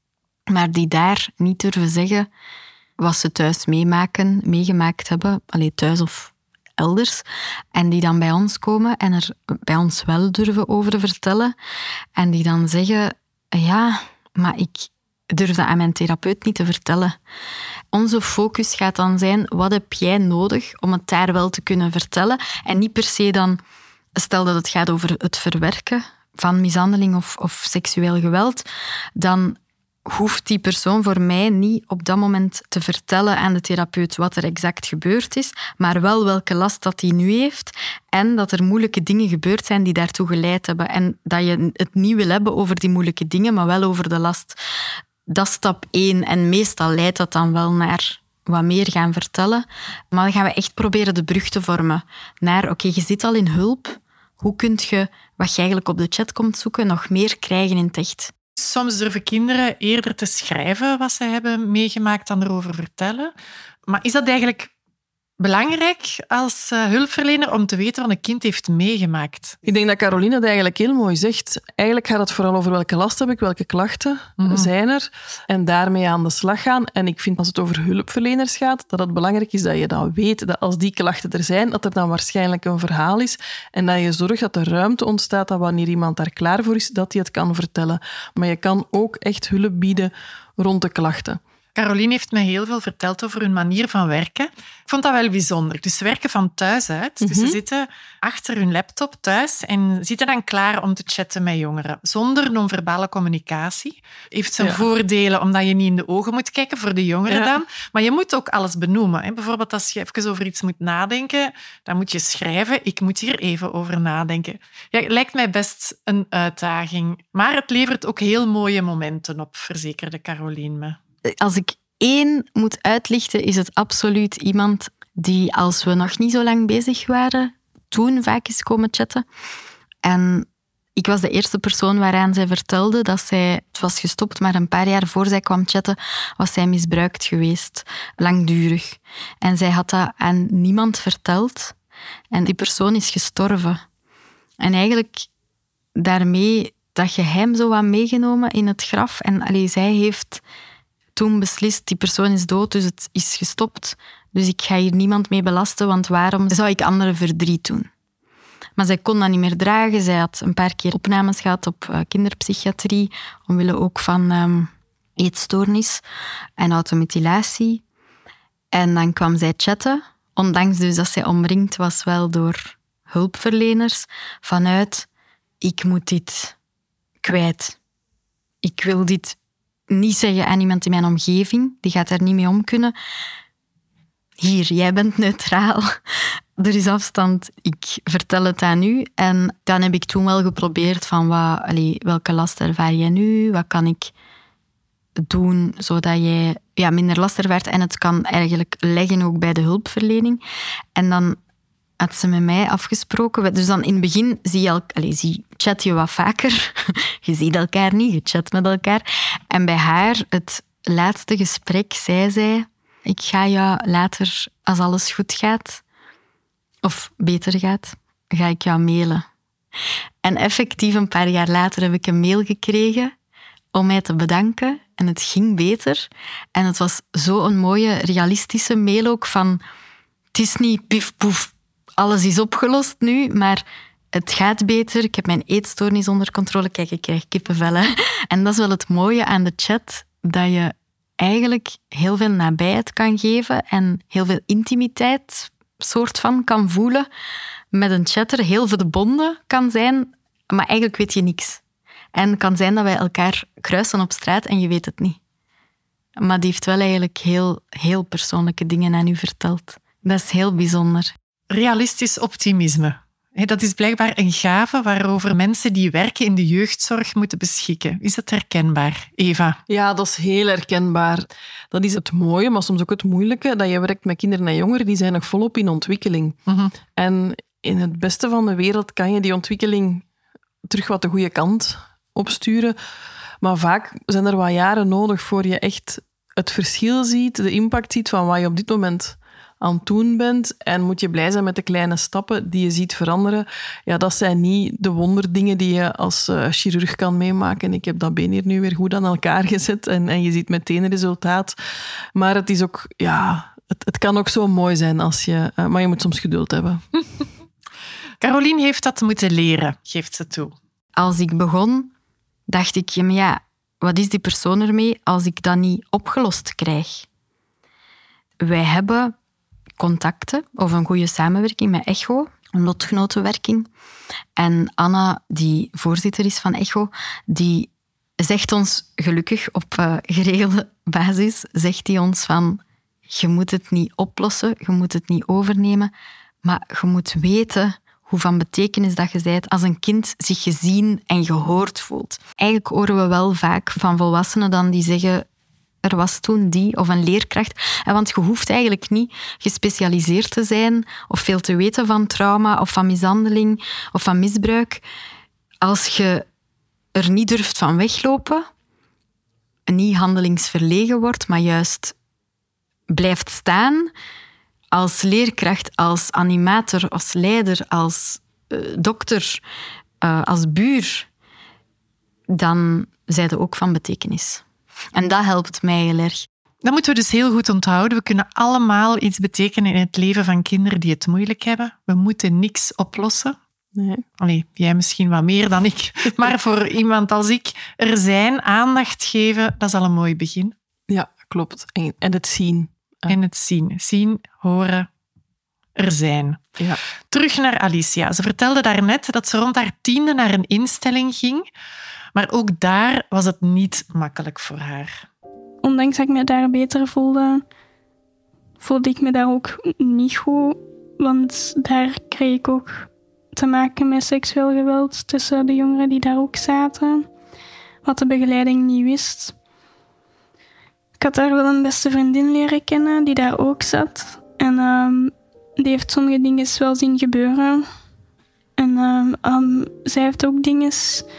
maar die daar niet durven zeggen wat ze thuis meemaken, meegemaakt hebben, allee, thuis of elders, en die dan bij ons komen en er bij ons wel durven over vertellen en die dan zeggen, ja, maar ik durf dat aan mijn therapeut niet te vertellen. Onze focus gaat dan zijn, wat heb jij nodig om het daar wel te kunnen vertellen? En niet per se dan, stel dat het gaat over het verwerken van mishandeling of, of seksueel geweld, dan hoeft die persoon voor mij niet op dat moment te vertellen aan de therapeut wat er exact gebeurd is, maar wel welke last dat hij nu heeft en dat er moeilijke dingen gebeurd zijn die daartoe geleid hebben. En dat je het niet wil hebben over die moeilijke dingen, maar wel over de last. Dat is stap één. En meestal leidt dat dan wel naar wat meer gaan vertellen. Maar dan gaan we echt proberen de brug te vormen naar, oké, okay, je zit al in hulp. Hoe kun je, wat je eigenlijk op de chat komt zoeken, nog meer krijgen in het echt? Soms durven kinderen eerder te schrijven wat ze hebben meegemaakt dan erover vertellen. Maar is dat eigenlijk belangrijk als uh, hulpverlener om te weten wat een kind heeft meegemaakt? Ik denk dat Caroline het eigenlijk heel mooi zegt. Eigenlijk gaat het vooral over welke last heb ik, welke klachten mm-hmm. zijn er en daarmee aan de slag gaan. En ik vind als het over hulpverleners gaat, dat het belangrijk is dat je dat weet, dat als die klachten er zijn, dat er dan waarschijnlijk een verhaal is en dat je zorgt dat er ruimte ontstaat dat wanneer iemand daar klaar voor is, dat hij het kan vertellen. Maar je kan ook echt hulp bieden rond de klachten. Caroline heeft mij heel veel verteld over hun manier van werken. Ik vond dat wel bijzonder. Dus ze werken van thuis uit. Dus mm-hmm. ze zitten achter hun laptop thuis en zitten dan klaar om te chatten met jongeren. Zonder non-verbale communicatie. Heeft zijn ja. voordelen, omdat je niet in de ogen moet kijken, voor de jongeren ja. dan. Maar je moet ook alles benoemen. Hè. Bijvoorbeeld als je even over iets moet nadenken, dan moet je schrijven, ik moet hier even over nadenken. Ja, het lijkt mij best een uitdaging. Maar het levert ook heel mooie momenten op, verzekerde Caroline me. Als ik één moet uitlichten, is het absoluut iemand die, als we nog niet zo lang bezig waren, toen vaak is komen chatten. En ik was de eerste persoon waaraan zij vertelde dat zij, het was gestopt, maar een paar jaar voor zij kwam chatten, was zij misbruikt geweest, langdurig. En zij had dat aan niemand verteld. En die persoon is gestorven. En eigenlijk daarmee dat geheim zo wat meegenomen in het graf. En allee, zij heeft toen beslist, die persoon is dood, dus het is gestopt. Dus ik ga hier niemand mee belasten, want waarom zou ik anderen verdriet doen? Maar zij kon dat niet meer dragen. Zij had een paar keer opnames gehad op uh, kinderpsychiatrie, omwille ook van um, eetstoornis en automutilatie. En dan kwam zij chatten, ondanks dus dat zij omringd was wel door hulpverleners, vanuit ik moet dit kwijt. Ik wil dit niet zeggen aan iemand in mijn omgeving, die gaat daar niet mee om kunnen. Hier, jij bent neutraal. Er is afstand, ik vertel het aan u. En dan heb ik toen wel geprobeerd van wat, allee, welke last ervaar jij nu? Wat kan ik doen zodat jij ja, minder last ervaart en het kan eigenlijk leggen ook bij de hulpverlening. En dan had ze met mij afgesproken. Dus dan in het begin zie je, allez, zie, chat je wat vaker. Je ziet elkaar niet, je chat met elkaar. En bij haar, het laatste gesprek, zei zij, ik ga jou later, als alles goed gaat, of beter gaat, ga ik jou mailen. En effectief een paar jaar later heb ik een mail gekregen om mij te bedanken. En het ging beter. En het was zo'n mooie, realistische mail ook van, het is niet pif poef, alles is opgelost nu, maar het gaat beter. Ik heb mijn eetstoornis onder controle. Kijk, ik krijg kippenvel. Hè? En dat is wel het mooie aan de chat, dat je eigenlijk heel veel nabijheid kan geven en heel veel intimiteit soort van kan voelen met een chatter. Heel verbonden kan zijn, maar eigenlijk weet je niks. En het kan zijn dat wij elkaar kruisen op straat en je weet het niet. Maar die heeft wel eigenlijk heel, heel persoonlijke dingen aan u verteld. Dat is heel bijzonder. Realistisch optimisme. He, dat is blijkbaar een gave waarover mensen die werken in de jeugdzorg moeten beschikken. Is dat herkenbaar, Eva? Ja, dat is heel herkenbaar. Dat is het mooie, maar soms ook het moeilijke, dat je werkt met kinderen en jongeren die zijn nog volop in ontwikkeling. Mm-hmm. En in het beste van de wereld kan je die ontwikkeling terug wat de goede kant opsturen. Maar vaak zijn er wat jaren nodig voor je echt het verschil ziet, de impact ziet van wat je op dit moment aan het doen bent. En moet je blij zijn met de kleine stappen die je ziet veranderen. Ja, dat zijn niet de wonderdingen die je als uh, chirurg kan meemaken. Ik heb dat been hier nu weer goed aan elkaar gezet en, en je ziet meteen resultaat. Maar het is ook, ja, het, het kan ook zo mooi zijn als je, uh, maar je moet soms geduld hebben. Caroline heeft dat moeten leren, geeft ze toe. Als ik begon, dacht ik, ja, maar ja, wat is die persoon ermee als ik dat niet opgelost krijg? Wij hebben contacten of een goede samenwerking met Echo, een lotgenotenwerking. En Anna, die voorzitter is van Echo, die zegt ons gelukkig op uh, geregelde basis, zegt die ons van, je moet het niet oplossen, je moet het niet overnemen, maar je moet weten hoe van betekenis dat je bent als een kind zich gezien en gehoord voelt. Eigenlijk horen we wel vaak van volwassenen dan die zeggen, er was toen die of een leerkracht. Want je hoeft eigenlijk niet gespecialiseerd te zijn of veel te weten van trauma of van mishandeling of van misbruik. Als je er niet durft van weglopen, niet handelingsverlegen wordt, maar juist blijft staan als leerkracht, als animator, als leider, als uh, dokter, uh, als buur, dan zijn ze ook van betekenis. En dat helpt mij heel erg. Dat moeten we dus heel goed onthouden. We kunnen allemaal iets betekenen in het leven van kinderen die het moeilijk hebben. We moeten niks oplossen. Nee. Allee, jij misschien wat meer dan ik. Maar voor iemand als ik, er zijn, aandacht geven, dat is al een mooi begin. Ja, klopt. En, en het zien. En het zien. Zien, horen, er zijn. Ja. Terug naar Alicia. Ze vertelde daarnet dat ze rond haar tiende naar een instelling ging. Maar ook daar was het niet makkelijk voor haar. Ondanks dat ik me daar beter voelde, voelde ik me daar ook niet goed. Want daar kreeg ik ook te maken met seksueel geweld tussen de jongeren die daar ook zaten. Wat de begeleiding niet wist. Ik had daar wel een beste vriendin leren kennen die daar ook zat. En um, die heeft sommige dingen wel zien gebeuren. En um, um, zij heeft ook dingen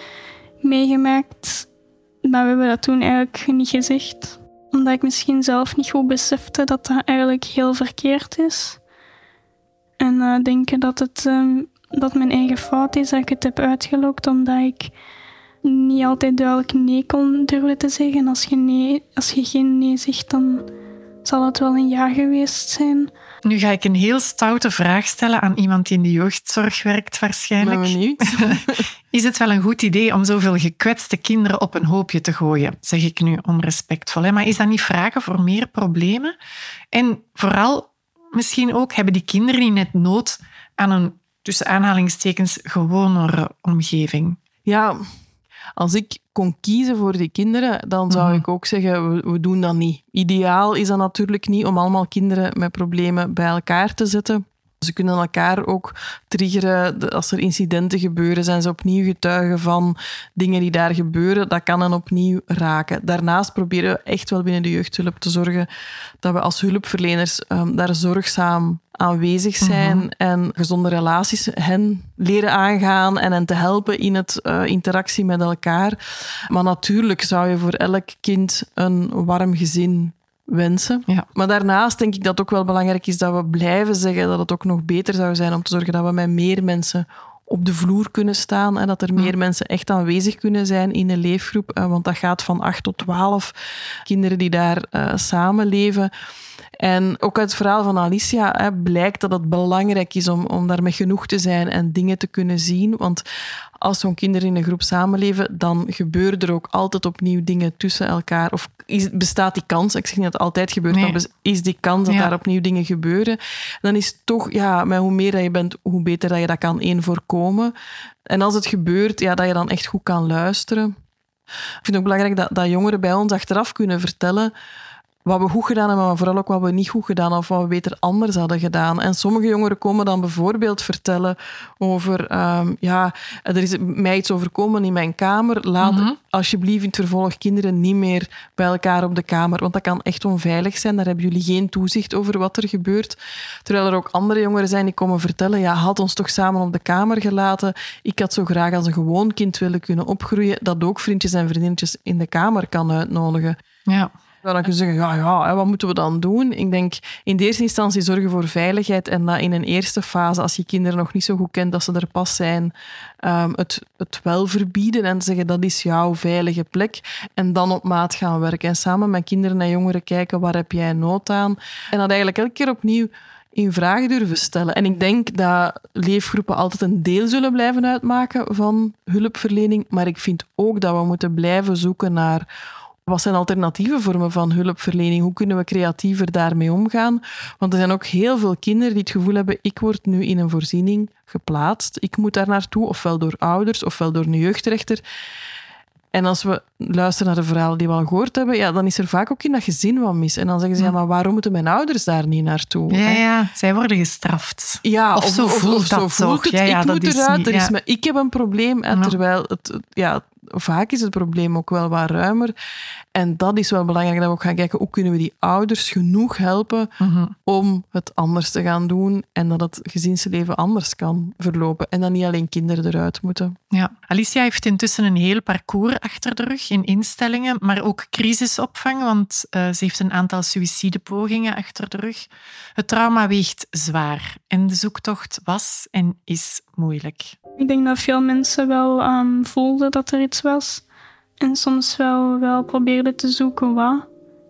meegemaakt, maar we hebben dat toen eigenlijk niet gezegd. Omdat ik misschien zelf niet goed besefte dat dat eigenlijk heel verkeerd is. En uh, denken dat het um, dat mijn eigen fout is, dat ik het heb uitgelokt omdat ik niet altijd duidelijk nee kon durven te zeggen. Als je, nee, als je geen nee zegt, dan zal het wel een jaar geweest zijn. Nu ga ik een heel stoute vraag stellen aan iemand die in de jeugdzorg werkt waarschijnlijk. Ben benieuwd. Is het wel een goed idee om zoveel gekwetste kinderen op een hoopje te gooien? Zeg ik nu onrespectvol. Hè? Maar is dat niet vragen voor meer problemen? En vooral, misschien ook, hebben die kinderen niet net nood aan een, tussen aanhalingstekens, gewonere omgeving? Ja, als ik kon kiezen voor die kinderen, dan zou Mm-hmm. ik ook zeggen, we, we doen dat niet. Ideaal is dat natuurlijk niet om allemaal kinderen met problemen bij elkaar te zetten. Ze kunnen elkaar ook triggeren. Als er incidenten gebeuren, zijn ze opnieuw getuigen van dingen die daar gebeuren. Dat kan hen opnieuw raken. Daarnaast proberen we echt wel binnen de jeugdhulp te zorgen dat we als hulpverleners um, daar zorgzaam aanwezig zijn mm-hmm. en gezonde relaties hen leren aangaan en hen te helpen in het uh, interactie met elkaar. Maar natuurlijk zou je voor elk kind een warm gezin wensen. Ja. Maar daarnaast denk ik dat het ook wel belangrijk is dat we blijven zeggen dat het ook nog beter zou zijn om te zorgen dat we met meer mensen op de vloer kunnen staan en dat er meer mensen echt aanwezig kunnen zijn in een leefgroep. Want dat gaat van acht tot twaalf kinderen die daar uh, samenleven. En ook uit het verhaal van Alicia hè, blijkt dat het belangrijk is om, om daar met genoeg te zijn en dingen te kunnen zien. Want als zo'n kinderen in een groep samenleven, dan gebeuren er ook altijd opnieuw dingen tussen elkaar. Of is, bestaat die kans, ik zeg niet dat het altijd gebeurt, nee. maar is die kans dat ja. daar opnieuw dingen gebeuren. Dan is het toch, ja, met hoe meer dat je bent, hoe beter dat je dat kan één voorkomen. En als het gebeurt, ja, dat je dan echt goed kan luisteren. Ik vind het ook belangrijk dat, dat jongeren bij ons achteraf kunnen vertellen wat we goed gedaan hebben, maar vooral ook wat we niet goed gedaan hebben of wat we beter anders hadden gedaan. En sommige jongeren komen dan bijvoorbeeld vertellen over um, ja, er is mij iets overkomen in mijn kamer. Laat mm-hmm. alsjeblieft in het vervolg kinderen niet meer bij elkaar op de kamer, want dat kan echt onveilig zijn. Daar hebben jullie geen toezicht over wat er gebeurt. Terwijl er ook andere jongeren zijn die komen vertellen, ja, had ons toch samen op de kamer gelaten. Ik had zo graag als een gewoon kind willen kunnen opgroeien, dat ook vriendjes en vriendinnetjes in de kamer kan uitnodigen. Ja. Dan kun je zeggen, ja, ja, wat moeten we dan doen? Ik denk, in de eerste instantie zorgen voor veiligheid en dat in een eerste fase, als je kinderen nog niet zo goed kent, dat ze er pas zijn, um, het, het wel verbieden en zeggen, dat is jouw veilige plek. En dan op maat gaan werken. En samen met kinderen en jongeren kijken, waar heb jij nood aan? En dat eigenlijk elke keer opnieuw in vraag durven stellen. En ik denk dat leefgroepen altijd een deel zullen blijven uitmaken van hulpverlening, maar ik vind ook dat we moeten blijven zoeken naar wat zijn alternatieve vormen van hulpverlening? Hoe kunnen we creatiever daarmee omgaan? Want er zijn ook heel veel kinderen die het gevoel hebben, ik word nu in een voorziening geplaatst. Ik moet daar naartoe, ofwel door ouders, ofwel door een jeugdrechter. En als we luisteren naar de verhalen die we al gehoord hebben, ja, dan is er vaak ook in dat gezin wat mis. En dan zeggen ze, ja, maar waarom moeten mijn ouders daar niet naartoe? Ja, ja, zij worden gestraft. Ja, of, of zo voelt, of, of dat zo voelt het. Ja, ja, ik dat moet is eruit, niet, er ja. is me, ik heb een probleem. En Ja. terwijl het, ja, vaak is het probleem ook wel wat ruimer. En dat is wel belangrijk, dat we ook gaan kijken, hoe kunnen we die ouders genoeg helpen Mm-hmm. om het anders te gaan doen en dat het gezinsleven anders kan verlopen. En dan niet alleen kinderen eruit moeten. Ja. Alicia heeft intussen een heel parcours achter de rug in instellingen, maar ook crisisopvang, want uh, ze heeft een aantal suïcidepogingen achter de rug. Het trauma weegt zwaar en de zoektocht was en is moeilijk. Ik denk dat veel mensen wel um, voelden dat er iets was. En soms wel, wel probeerden te zoeken wat.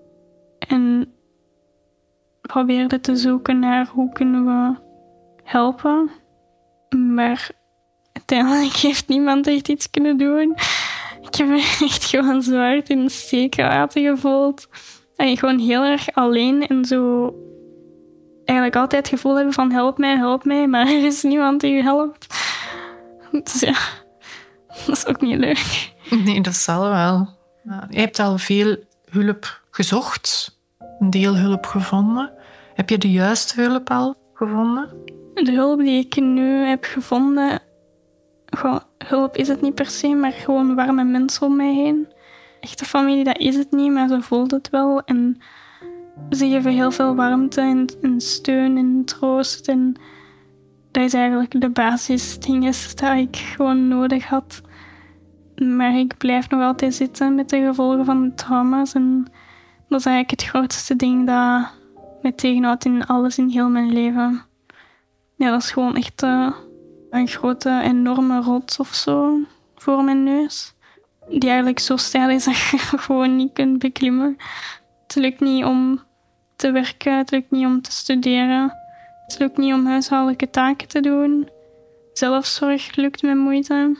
En probeerden te zoeken naar hoe kunnen we helpen. Maar uiteindelijk heeft niemand echt iets kunnen doen. Ik heb me echt gewoon zo hard in de steek gelaten gevoeld. En gewoon heel erg alleen en zo eigenlijk altijd het gevoel hebben van help mij, help mij. Maar er is niemand die je helpt. Dus ja, dat is ook niet leuk. Nee, dat zal wel. Je hebt al veel hulp gezocht, een deel hulp gevonden. Heb je de juiste hulp al gevonden? De hulp die ik nu heb gevonden, gewoon, hulp is het niet per se, maar gewoon warme mensen om mij heen. Echte familie, dat is het niet, maar ze voelt het wel. En ze geven heel veel warmte en, en steun en troost. En dat is eigenlijk de basisdingen dat ik gewoon nodig had. Maar ik blijf nog altijd zitten met de gevolgen van de trauma's. En dat is eigenlijk het grootste ding dat mij tegenhoudt in alles in heel mijn leven. Ja, dat is gewoon echt uh, een grote, enorme rots of zo voor mijn neus. Die eigenlijk zo steil is dat je gewoon niet kunt beklimmen. Het lukt niet om te werken, het lukt niet om te studeren. Het lukt niet om huishoudelijke taken te doen. Zelfzorg lukt met moeite.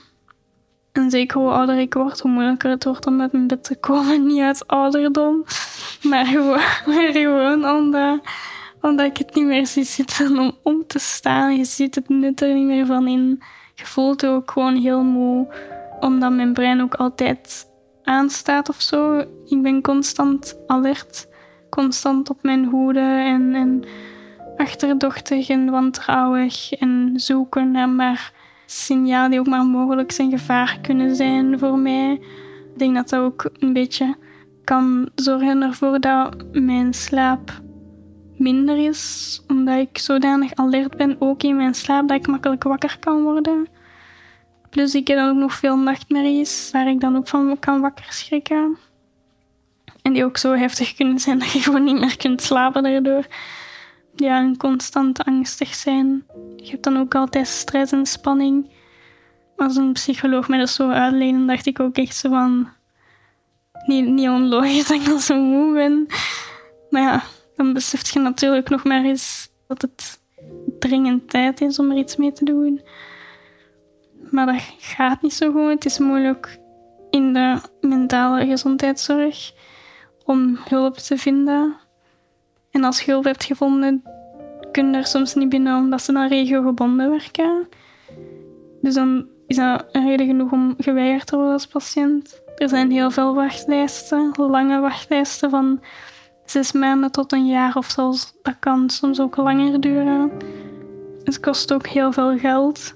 En zeker hoe ouder ik word, hoe moeilijker het wordt om uit mijn bed te komen. Niet uit ouderdom, maar gewoon, maar gewoon omdat, omdat ik het niet meer zie zitten om om te staan. Je ziet het nut er niet meer van in. Je voelt je ook gewoon heel moe, omdat mijn brein ook altijd aanstaat of zo. Ik ben constant alert, constant op mijn hoede en, en achterdochtig en wantrouwig en zoeken naar maar signalen die ook maar mogelijk zijn gevaar kunnen zijn voor mij. Ik denk dat dat ook een beetje kan zorgen ervoor dat mijn slaap minder is, omdat ik zodanig alert ben, ook in mijn slaap, dat ik makkelijk wakker kan worden. Plus ik heb dan ook nog veel nachtmerries, waar ik dan ook van kan wakker schrikken. En die ook zo heftig kunnen zijn dat je gewoon niet meer kunt slapen daardoor. Ja, en constant angstig zijn. Je hebt dan ook altijd stress en spanning. Als een psycholoog mij dat zo uitlegde, dacht ik ook echt zo van... Niet, niet onlogisch dat ik dan zo moe ben. Maar ja, dan besef je natuurlijk nog maar eens dat het dringend tijd is om er iets mee te doen. Maar dat gaat niet zo goed. Het is moeilijk in de mentale gezondheidszorg om hulp te vinden. En als je hulp hebt gevonden, kun je er soms niet binnen omdat ze dan regiogebonden werken. Dus dan is dat een reden genoeg om geweigerd te worden als patiënt. Er zijn heel veel wachtlijsten, lange wachtlijsten van zes maanden tot een jaar of zelfs, dat kan soms ook langer duren. Het kost ook heel veel geld.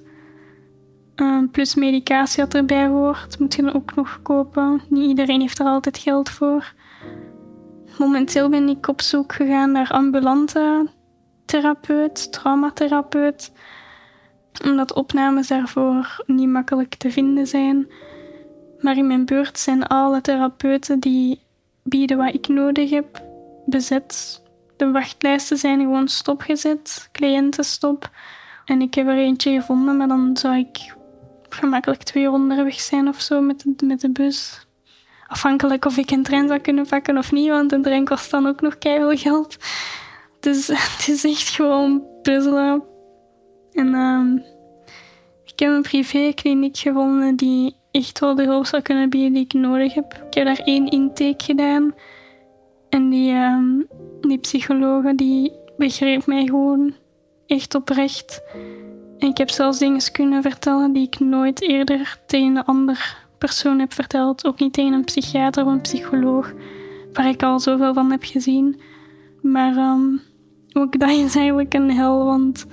Uh, plus medicatie dat erbij hoort, moet je dan ook nog kopen. Niet iedereen heeft er altijd geld voor. Momenteel ben ik op zoek gegaan naar ambulante therapeut, traumatherapeut. Omdat opnames daarvoor niet makkelijk te vinden zijn. Maar in mijn buurt zijn alle therapeuten die bieden wat ik nodig heb, bezet. De wachtlijsten zijn gewoon stopgezet, cliëntenstop. En ik heb er eentje gevonden, maar dan zou ik gemakkelijk twee uur onderweg zijn of zo met de, met de bus. Afhankelijk of ik een trein zou kunnen pakken of niet, want een trein kost dan ook nog keiveel geld. Dus het is echt gewoon puzzelen. En uh, ik heb een privékliniek gevonden die echt wel de hulp zou kunnen bieden die ik nodig heb. Ik heb daar één intake gedaan. En die, uh, die psychologe die begreep mij gewoon echt oprecht. En ik heb zelfs dingen kunnen vertellen die ik nooit eerder tegen een ander persoon heb verteld. Ook niet tegen een psychiater of een psycholoog, waar ik al zoveel van heb gezien. Maar um, ook dat is eigenlijk een hel, want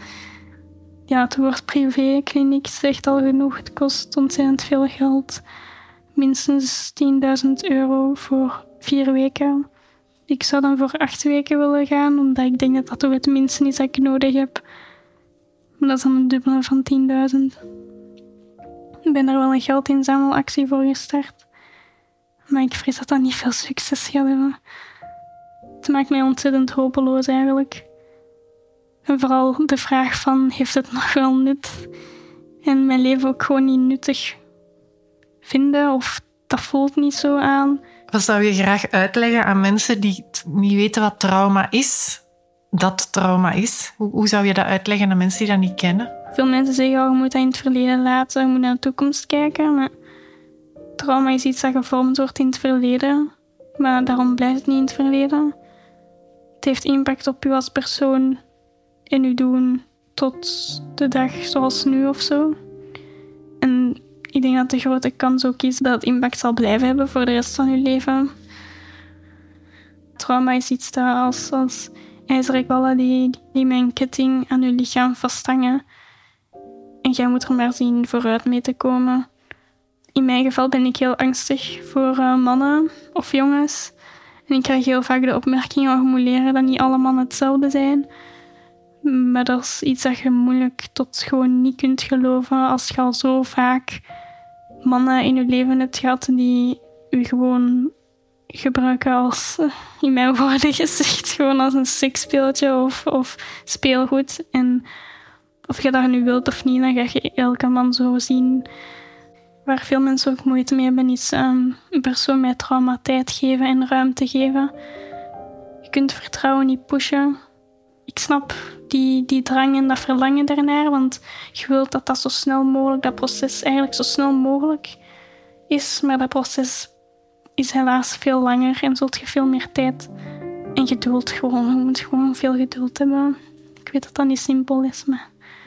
ja, het woord privékliniek zegt al genoeg. Het kost ontzettend veel geld. Minstens tienduizend euro voor vier weken. Ik zou dan voor acht weken willen gaan, omdat ik denk dat dat toch het minste is dat ik nodig heb. Maar dat is dan een dubbele van tienduizend. Ik ben daar wel een geldinzamelactie voor gestart. Maar ik vrees dat dat niet veel succes gaat hebben. Het maakt mij ontzettend hopeloos eigenlijk. En vooral de vraag van, heeft het nog wel nut? En mijn leven ook gewoon niet nuttig vinden, of dat voelt niet zo aan. Wat zou je graag uitleggen aan mensen die niet weten wat trauma is? Dat trauma is. Hoe, hoe zou je dat uitleggen aan mensen die dat niet kennen? Veel mensen zeggen, oh, je moet dat in het verleden laten, je moet naar de toekomst kijken. Maar trauma is iets dat gevormd wordt in het verleden. Maar daarom blijft het niet in het verleden. Het heeft impact op je als persoon en je doen tot de dag zoals nu of zo. En ik denk dat de grote kans ook is dat het impact zal blijven hebben voor de rest van je leven. Trauma is iets dat als, als ijzeren ballen die, die met een ketting aan je lichaam vasthangen. En jij moet er maar zien vooruit mee te komen. In mijn geval ben ik heel angstig voor uh, mannen of jongens. En ik krijg heel vaak de opmerking, oh, je moet leren dat niet alle mannen hetzelfde zijn. Maar dat is iets dat je moeilijk tot gewoon niet kunt geloven als je al zo vaak mannen in je leven hebt gehad die je gewoon gebruiken als, in mijn woorden gezegd, gewoon als een seksspeeltje of, of speelgoed. En of je dat nu wilt of niet, dan ga je elke man zo zien. Waar veel mensen ook moeite mee hebben, is um, een persoon met trauma tijd geven en ruimte geven. Je kunt vertrouwen niet pushen. Ik snap die, die drang en dat verlangen daarnaar, want je wilt dat dat zo snel mogelijk, dat proces eigenlijk zo snel mogelijk is. Maar dat proces is helaas veel langer en zult je veel meer tijd en geduld gewoon. Je moet gewoon veel geduld hebben. Ik weet dat dat niet simpel is, maar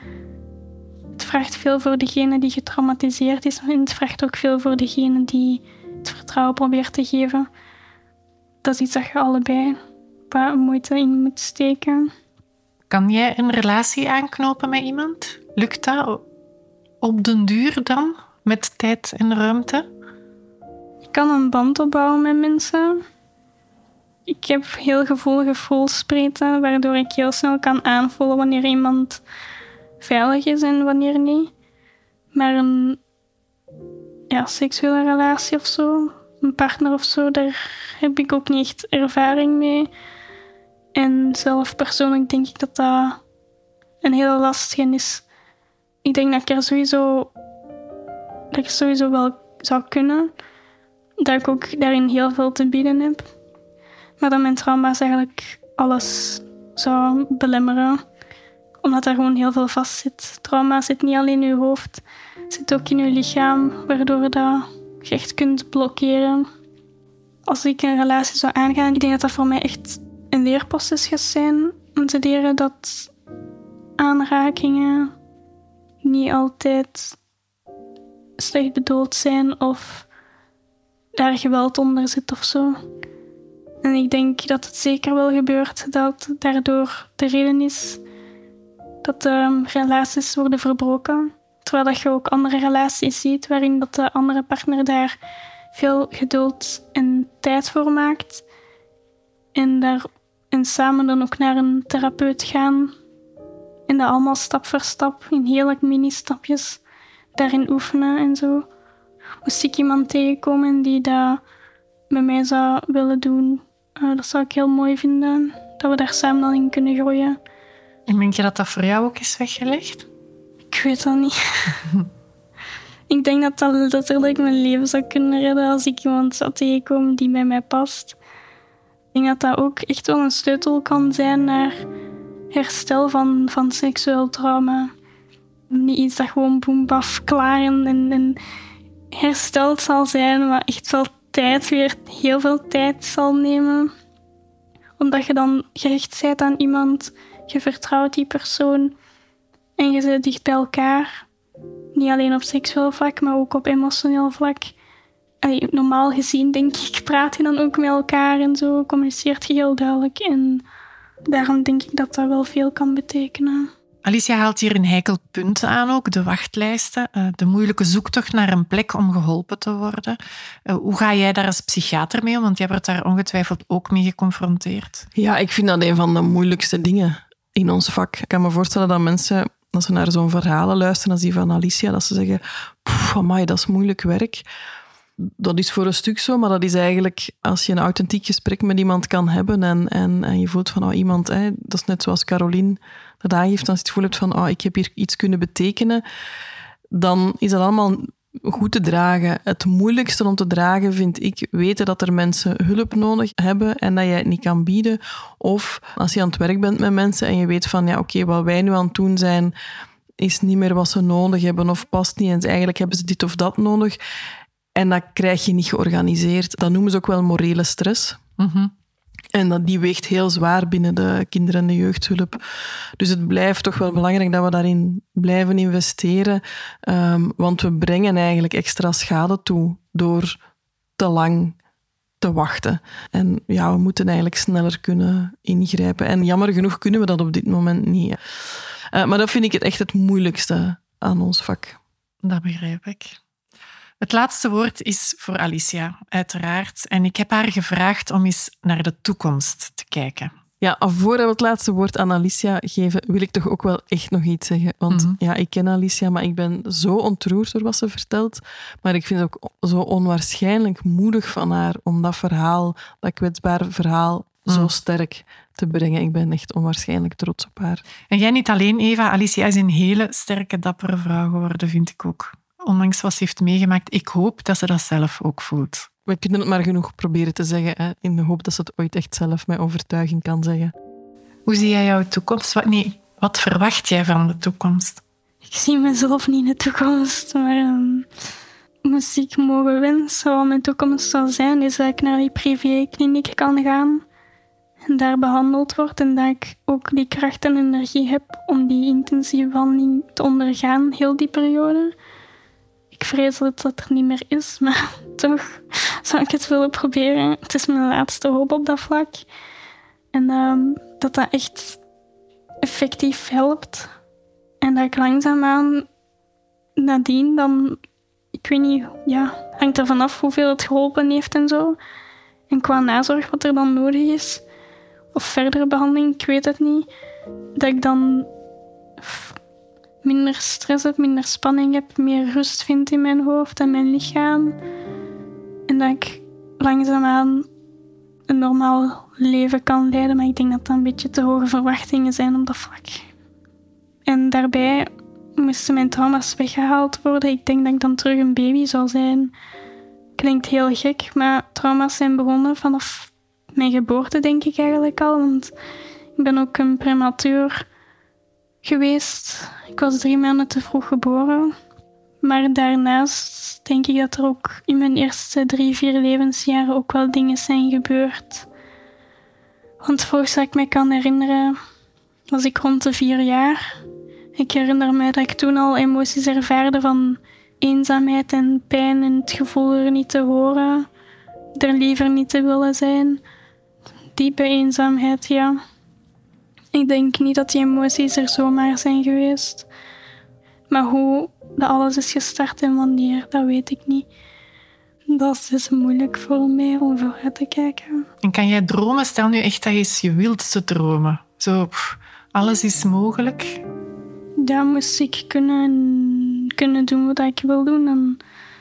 het vraagt veel voor degene die getraumatiseerd is en het vraagt ook veel voor degene die het vertrouwen probeert te geven. Dat is iets dat je allebei wat moeite in moet steken. Kan jij een relatie aanknopen met iemand? Lukt dat op den duur dan, met tijd en ruimte? Ik kan een band opbouwen met mensen. Ik heb heel gevoelige voelspreten, waardoor ik heel snel kan aanvoelen wanneer iemand veilig is en wanneer niet. Maar een ja, seksuele relatie of zo, een partner of zo, daar heb ik ook niet echt ervaring mee. En zelf persoonlijk denk ik dat dat een hele lastige is. Ik denk dat ik er sowieso, dat ik sowieso wel zou kunnen. Dat ik ook daarin heel veel te bieden heb. Maar dat mijn trauma's eigenlijk alles zou belemmeren. Omdat er gewoon heel veel vast zit. Trauma zit niet alleen in je hoofd, zit ook in je lichaam, waardoor dat je echt kunt blokkeren. Als ik een relatie zou aangaan, ik denk dat dat voor mij echt een leerproces gaat zijn. Om te leren dat aanrakingen niet altijd slecht bedoeld zijn of daar geweld onder zit of zo. En ik denk dat het zeker wel gebeurt dat daardoor de reden is dat de relaties worden verbroken. Terwijl dat je ook andere relaties ziet waarin dat de andere partner daar veel geduld en tijd voor maakt. En, daar, en samen dan ook naar een therapeut gaan. En dat allemaal stap voor stap, in hele mini-stapjes, daarin oefenen en zo. Moest ik iemand tegenkomen die dat met mij zou willen doen, uh, dat zou ik heel mooi vinden. Dat we daar samen dan in kunnen groeien. En denk je dat dat voor jou ook is weggelegd? Ik weet dat niet. Ik denk dat dat letterlijk mijn leven zou kunnen redden als ik iemand zou tegenkomen die bij mij past. Ik denk dat dat ook echt wel een sleutel kan zijn naar herstel van, van seksueel trauma. Niet iets dat gewoon boem, baf, klaar en, en, en hersteld zal zijn, maar echt wel tijd, weer heel veel tijd zal nemen. Omdat je dan gehecht bent aan iemand, je vertrouwt die persoon en je zit dicht bij elkaar. Niet alleen op seksueel vlak, maar ook op emotioneel vlak. Allee, normaal gezien, denk ik, praat je dan ook met elkaar en zo, communiceert je heel duidelijk. En daarom denk ik dat dat wel veel kan betekenen. Alicia haalt hier een heikel punt aan ook, de wachtlijsten, de moeilijke zoektocht naar een plek om geholpen te worden. Hoe ga jij daar als psychiater mee om? Want jij wordt daar ongetwijfeld ook mee geconfronteerd. Ja, ik vind dat een van de moeilijkste dingen in ons vak. Ik kan me voorstellen dat mensen, als ze naar zo'n verhalen luisteren als die van Alicia, dat ze zeggen, poeh, amai, dat is moeilijk werk. Dat is voor een stuk zo, maar dat is eigenlijk als je een authentiek gesprek met iemand kan hebben en, en, en je voelt van oh, iemand, hè, dat is net zoals Caroline dat aangeeft, als je het gevoel hebt van oh, ik heb hier iets kunnen betekenen, dan is dat allemaal goed te dragen. Het moeilijkste om te dragen vind ik weten dat er mensen hulp nodig hebben en dat jij het niet kan bieden. Of als je aan het werk bent met mensen en je weet van ja, oké, wat wij nu aan het doen zijn is niet meer wat ze nodig hebben of past niet en eigenlijk hebben ze dit of dat nodig. En dat krijg je niet georganiseerd. Dat noemen ze ook wel morele stress. Mm-hmm. En dat, die weegt heel zwaar binnen de kinder- en de jeugdhulp. Dus het blijft toch wel belangrijk dat we daarin blijven investeren. Um, want we brengen eigenlijk extra schade toe door te lang te wachten. En ja, we moeten eigenlijk sneller kunnen ingrijpen. En jammer genoeg kunnen we dat op dit moment niet. Uh, maar dat vind ik het echt het moeilijkste aan ons vak. Dat begrijp ik. Het laatste woord is voor Alicia, uiteraard. En ik heb haar gevraagd om eens naar de toekomst te kijken. Ja, voordat we het laatste woord aan Alicia geven, wil ik toch ook wel echt nog iets zeggen. Want mm-hmm. ja, ik ken Alicia, maar ik ben zo ontroerd door wat ze vertelt. Maar ik vind het ook zo onwaarschijnlijk moedig van haar om dat verhaal, dat kwetsbare verhaal, mm. zo sterk te brengen. Ik ben echt onwaarschijnlijk trots op haar. En jij niet alleen, Eva. Alicia is een hele sterke, dappere vrouw geworden, vind ik ook. Ondanks wat ze heeft meegemaakt, ik hoop dat ze dat zelf ook voelt. We kunnen het maar genoeg proberen te zeggen, hè, in de hoop dat ze het ooit echt zelf met overtuiging kan zeggen. Hoe zie jij jouw toekomst? Wat, nee, wat verwacht jij van de toekomst? Ik zie mezelf niet in de toekomst, maar um, moest ik mogen wensen wat mijn toekomst zal zijn, is dat ik naar die privékliniek kan gaan en daar behandeld word en dat ik ook die kracht en energie heb om die intensieve behandeling te ondergaan, heel die periode. Ik vrees dat dat er niet meer is, maar toch zou ik het willen proberen. Het is mijn laatste hoop op dat vlak. En um, dat dat echt effectief helpt. En dat ik langzaamaan nadien dan... Ik weet niet, ja, hangt er vanaf hoeveel het geholpen heeft en zo. En qua nazorg wat er dan nodig is. Of verdere behandeling, ik weet het niet. Dat ik dan minder stress heb, minder spanning heb, meer rust vind in mijn hoofd en mijn lichaam. En dat ik langzaamaan een normaal leven kan leiden. Maar ik denk dat dat een beetje te hoge verwachtingen zijn op dat vlak. En daarbij moesten mijn trauma's weggehaald worden. Ik denk dat ik dan terug een baby zal zijn. Klinkt heel gek, maar trauma's zijn begonnen vanaf mijn geboorte, denk ik eigenlijk al. Want ik ben ook een prematuur geweest. Ik was drie maanden te vroeg geboren. Maar daarnaast denk ik dat er ook in mijn eerste drie, vier levensjaren ook wel dingen zijn gebeurd. Want volgens wat ik me kan herinneren, was ik rond de vier jaar. Ik herinner me dat ik toen al emoties ervaarde van eenzaamheid en pijn en het gevoel er niet te horen, er liever niet te willen zijn. Diepe eenzaamheid, ja. Ik denk niet dat die emoties er zomaar zijn geweest. Maar hoe dat alles is gestart en wanneer, dat weet ik niet. Dat is dus moeilijk voor mij om vooruit te kijken. En kan jij dromen? Stel nu echt dat je eens je wildste dromen. Zo, pff, alles is mogelijk. Ja, moest ik kunnen, kunnen doen wat ik wil doen, dan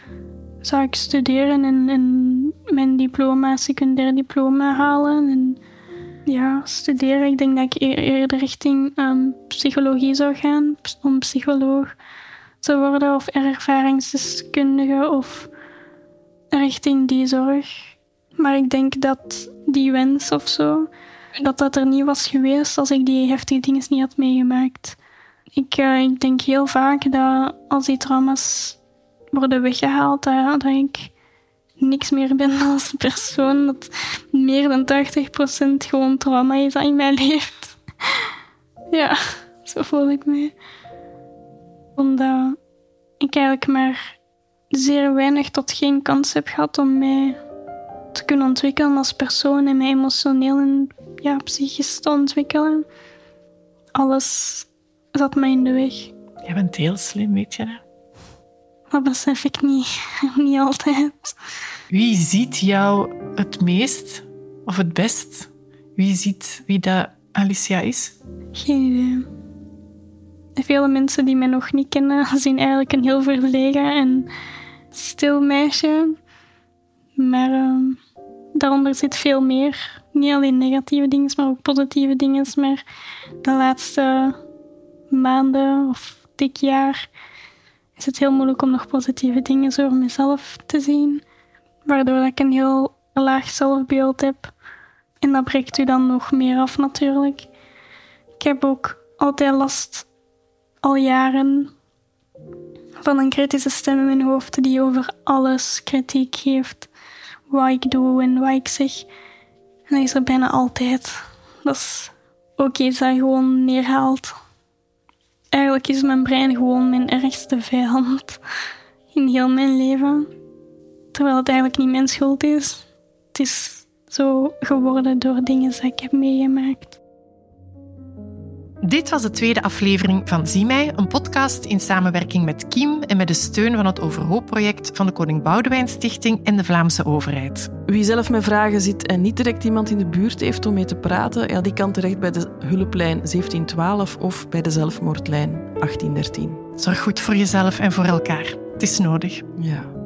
zou ik studeren en, en mijn diploma, secundair diploma halen. En ja, studeren. Ik denk dat ik eerder richting um, psychologie zou gaan, om psycholoog te worden of ervaringsdeskundige of richting die zorg. Maar ik denk dat die wens of zo, dat dat er niet was geweest als ik die heftige dingen niet had meegemaakt. Ik, uh, ik denk heel vaak dat als die trauma's worden weggehaald, dat, dat ik niks meer ben als persoon. Dat meer dan tachtig procent gewoon trauma is dat in mij leeft. Ja, zo voel ik me. Omdat ik eigenlijk maar zeer weinig tot geen kans heb gehad om mij te kunnen ontwikkelen als persoon en mij emotioneel en ja, psychisch te ontwikkelen. Alles zat mij in de weg. Jij bent heel slim, weet je dat? Dat besef ik niet, niet altijd. Wie ziet jou het meest of het best? Wie ziet wie dat Alicia is? Geen idee. Vele mensen die mij nog niet kennen zien eigenlijk een heel verlegen en stil meisje. Maar uh, daaronder zit veel meer. Niet alleen negatieve dingen, maar ook positieve dingen. Maar de laatste maanden of dit jaar is het heel moeilijk om nog positieve dingen over mezelf te zien. Waardoor ik een heel laag zelfbeeld heb. En dat breekt u dan nog meer af natuurlijk. Ik heb ook altijd last, al jaren, van een kritische stem in mijn hoofd die over alles kritiek geeft. Wat ik doe en wat ik zeg. En dat is er bijna altijd. Dat is ook iets dat gewoon neerhaalt. Eigenlijk is mijn brein gewoon mijn ergste vijand in heel mijn leven. Terwijl het eigenlijk niet mijn schuld is. Het is zo geworden door dingen die ik heb meegemaakt. Dit was de tweede aflevering van Zie mij, een podcast in samenwerking met Kiem en met de steun van het Overhoop-project van de Koning Boudewijn Stichting en de Vlaamse overheid. Wie zelf met vragen zit en niet direct iemand in de buurt heeft om mee te praten, ja, die kan terecht bij de hulplijn zeventien twaalf of bij de zelfmoordlijn achttien dertien. Zorg goed voor jezelf en voor elkaar. Het is nodig. Ja.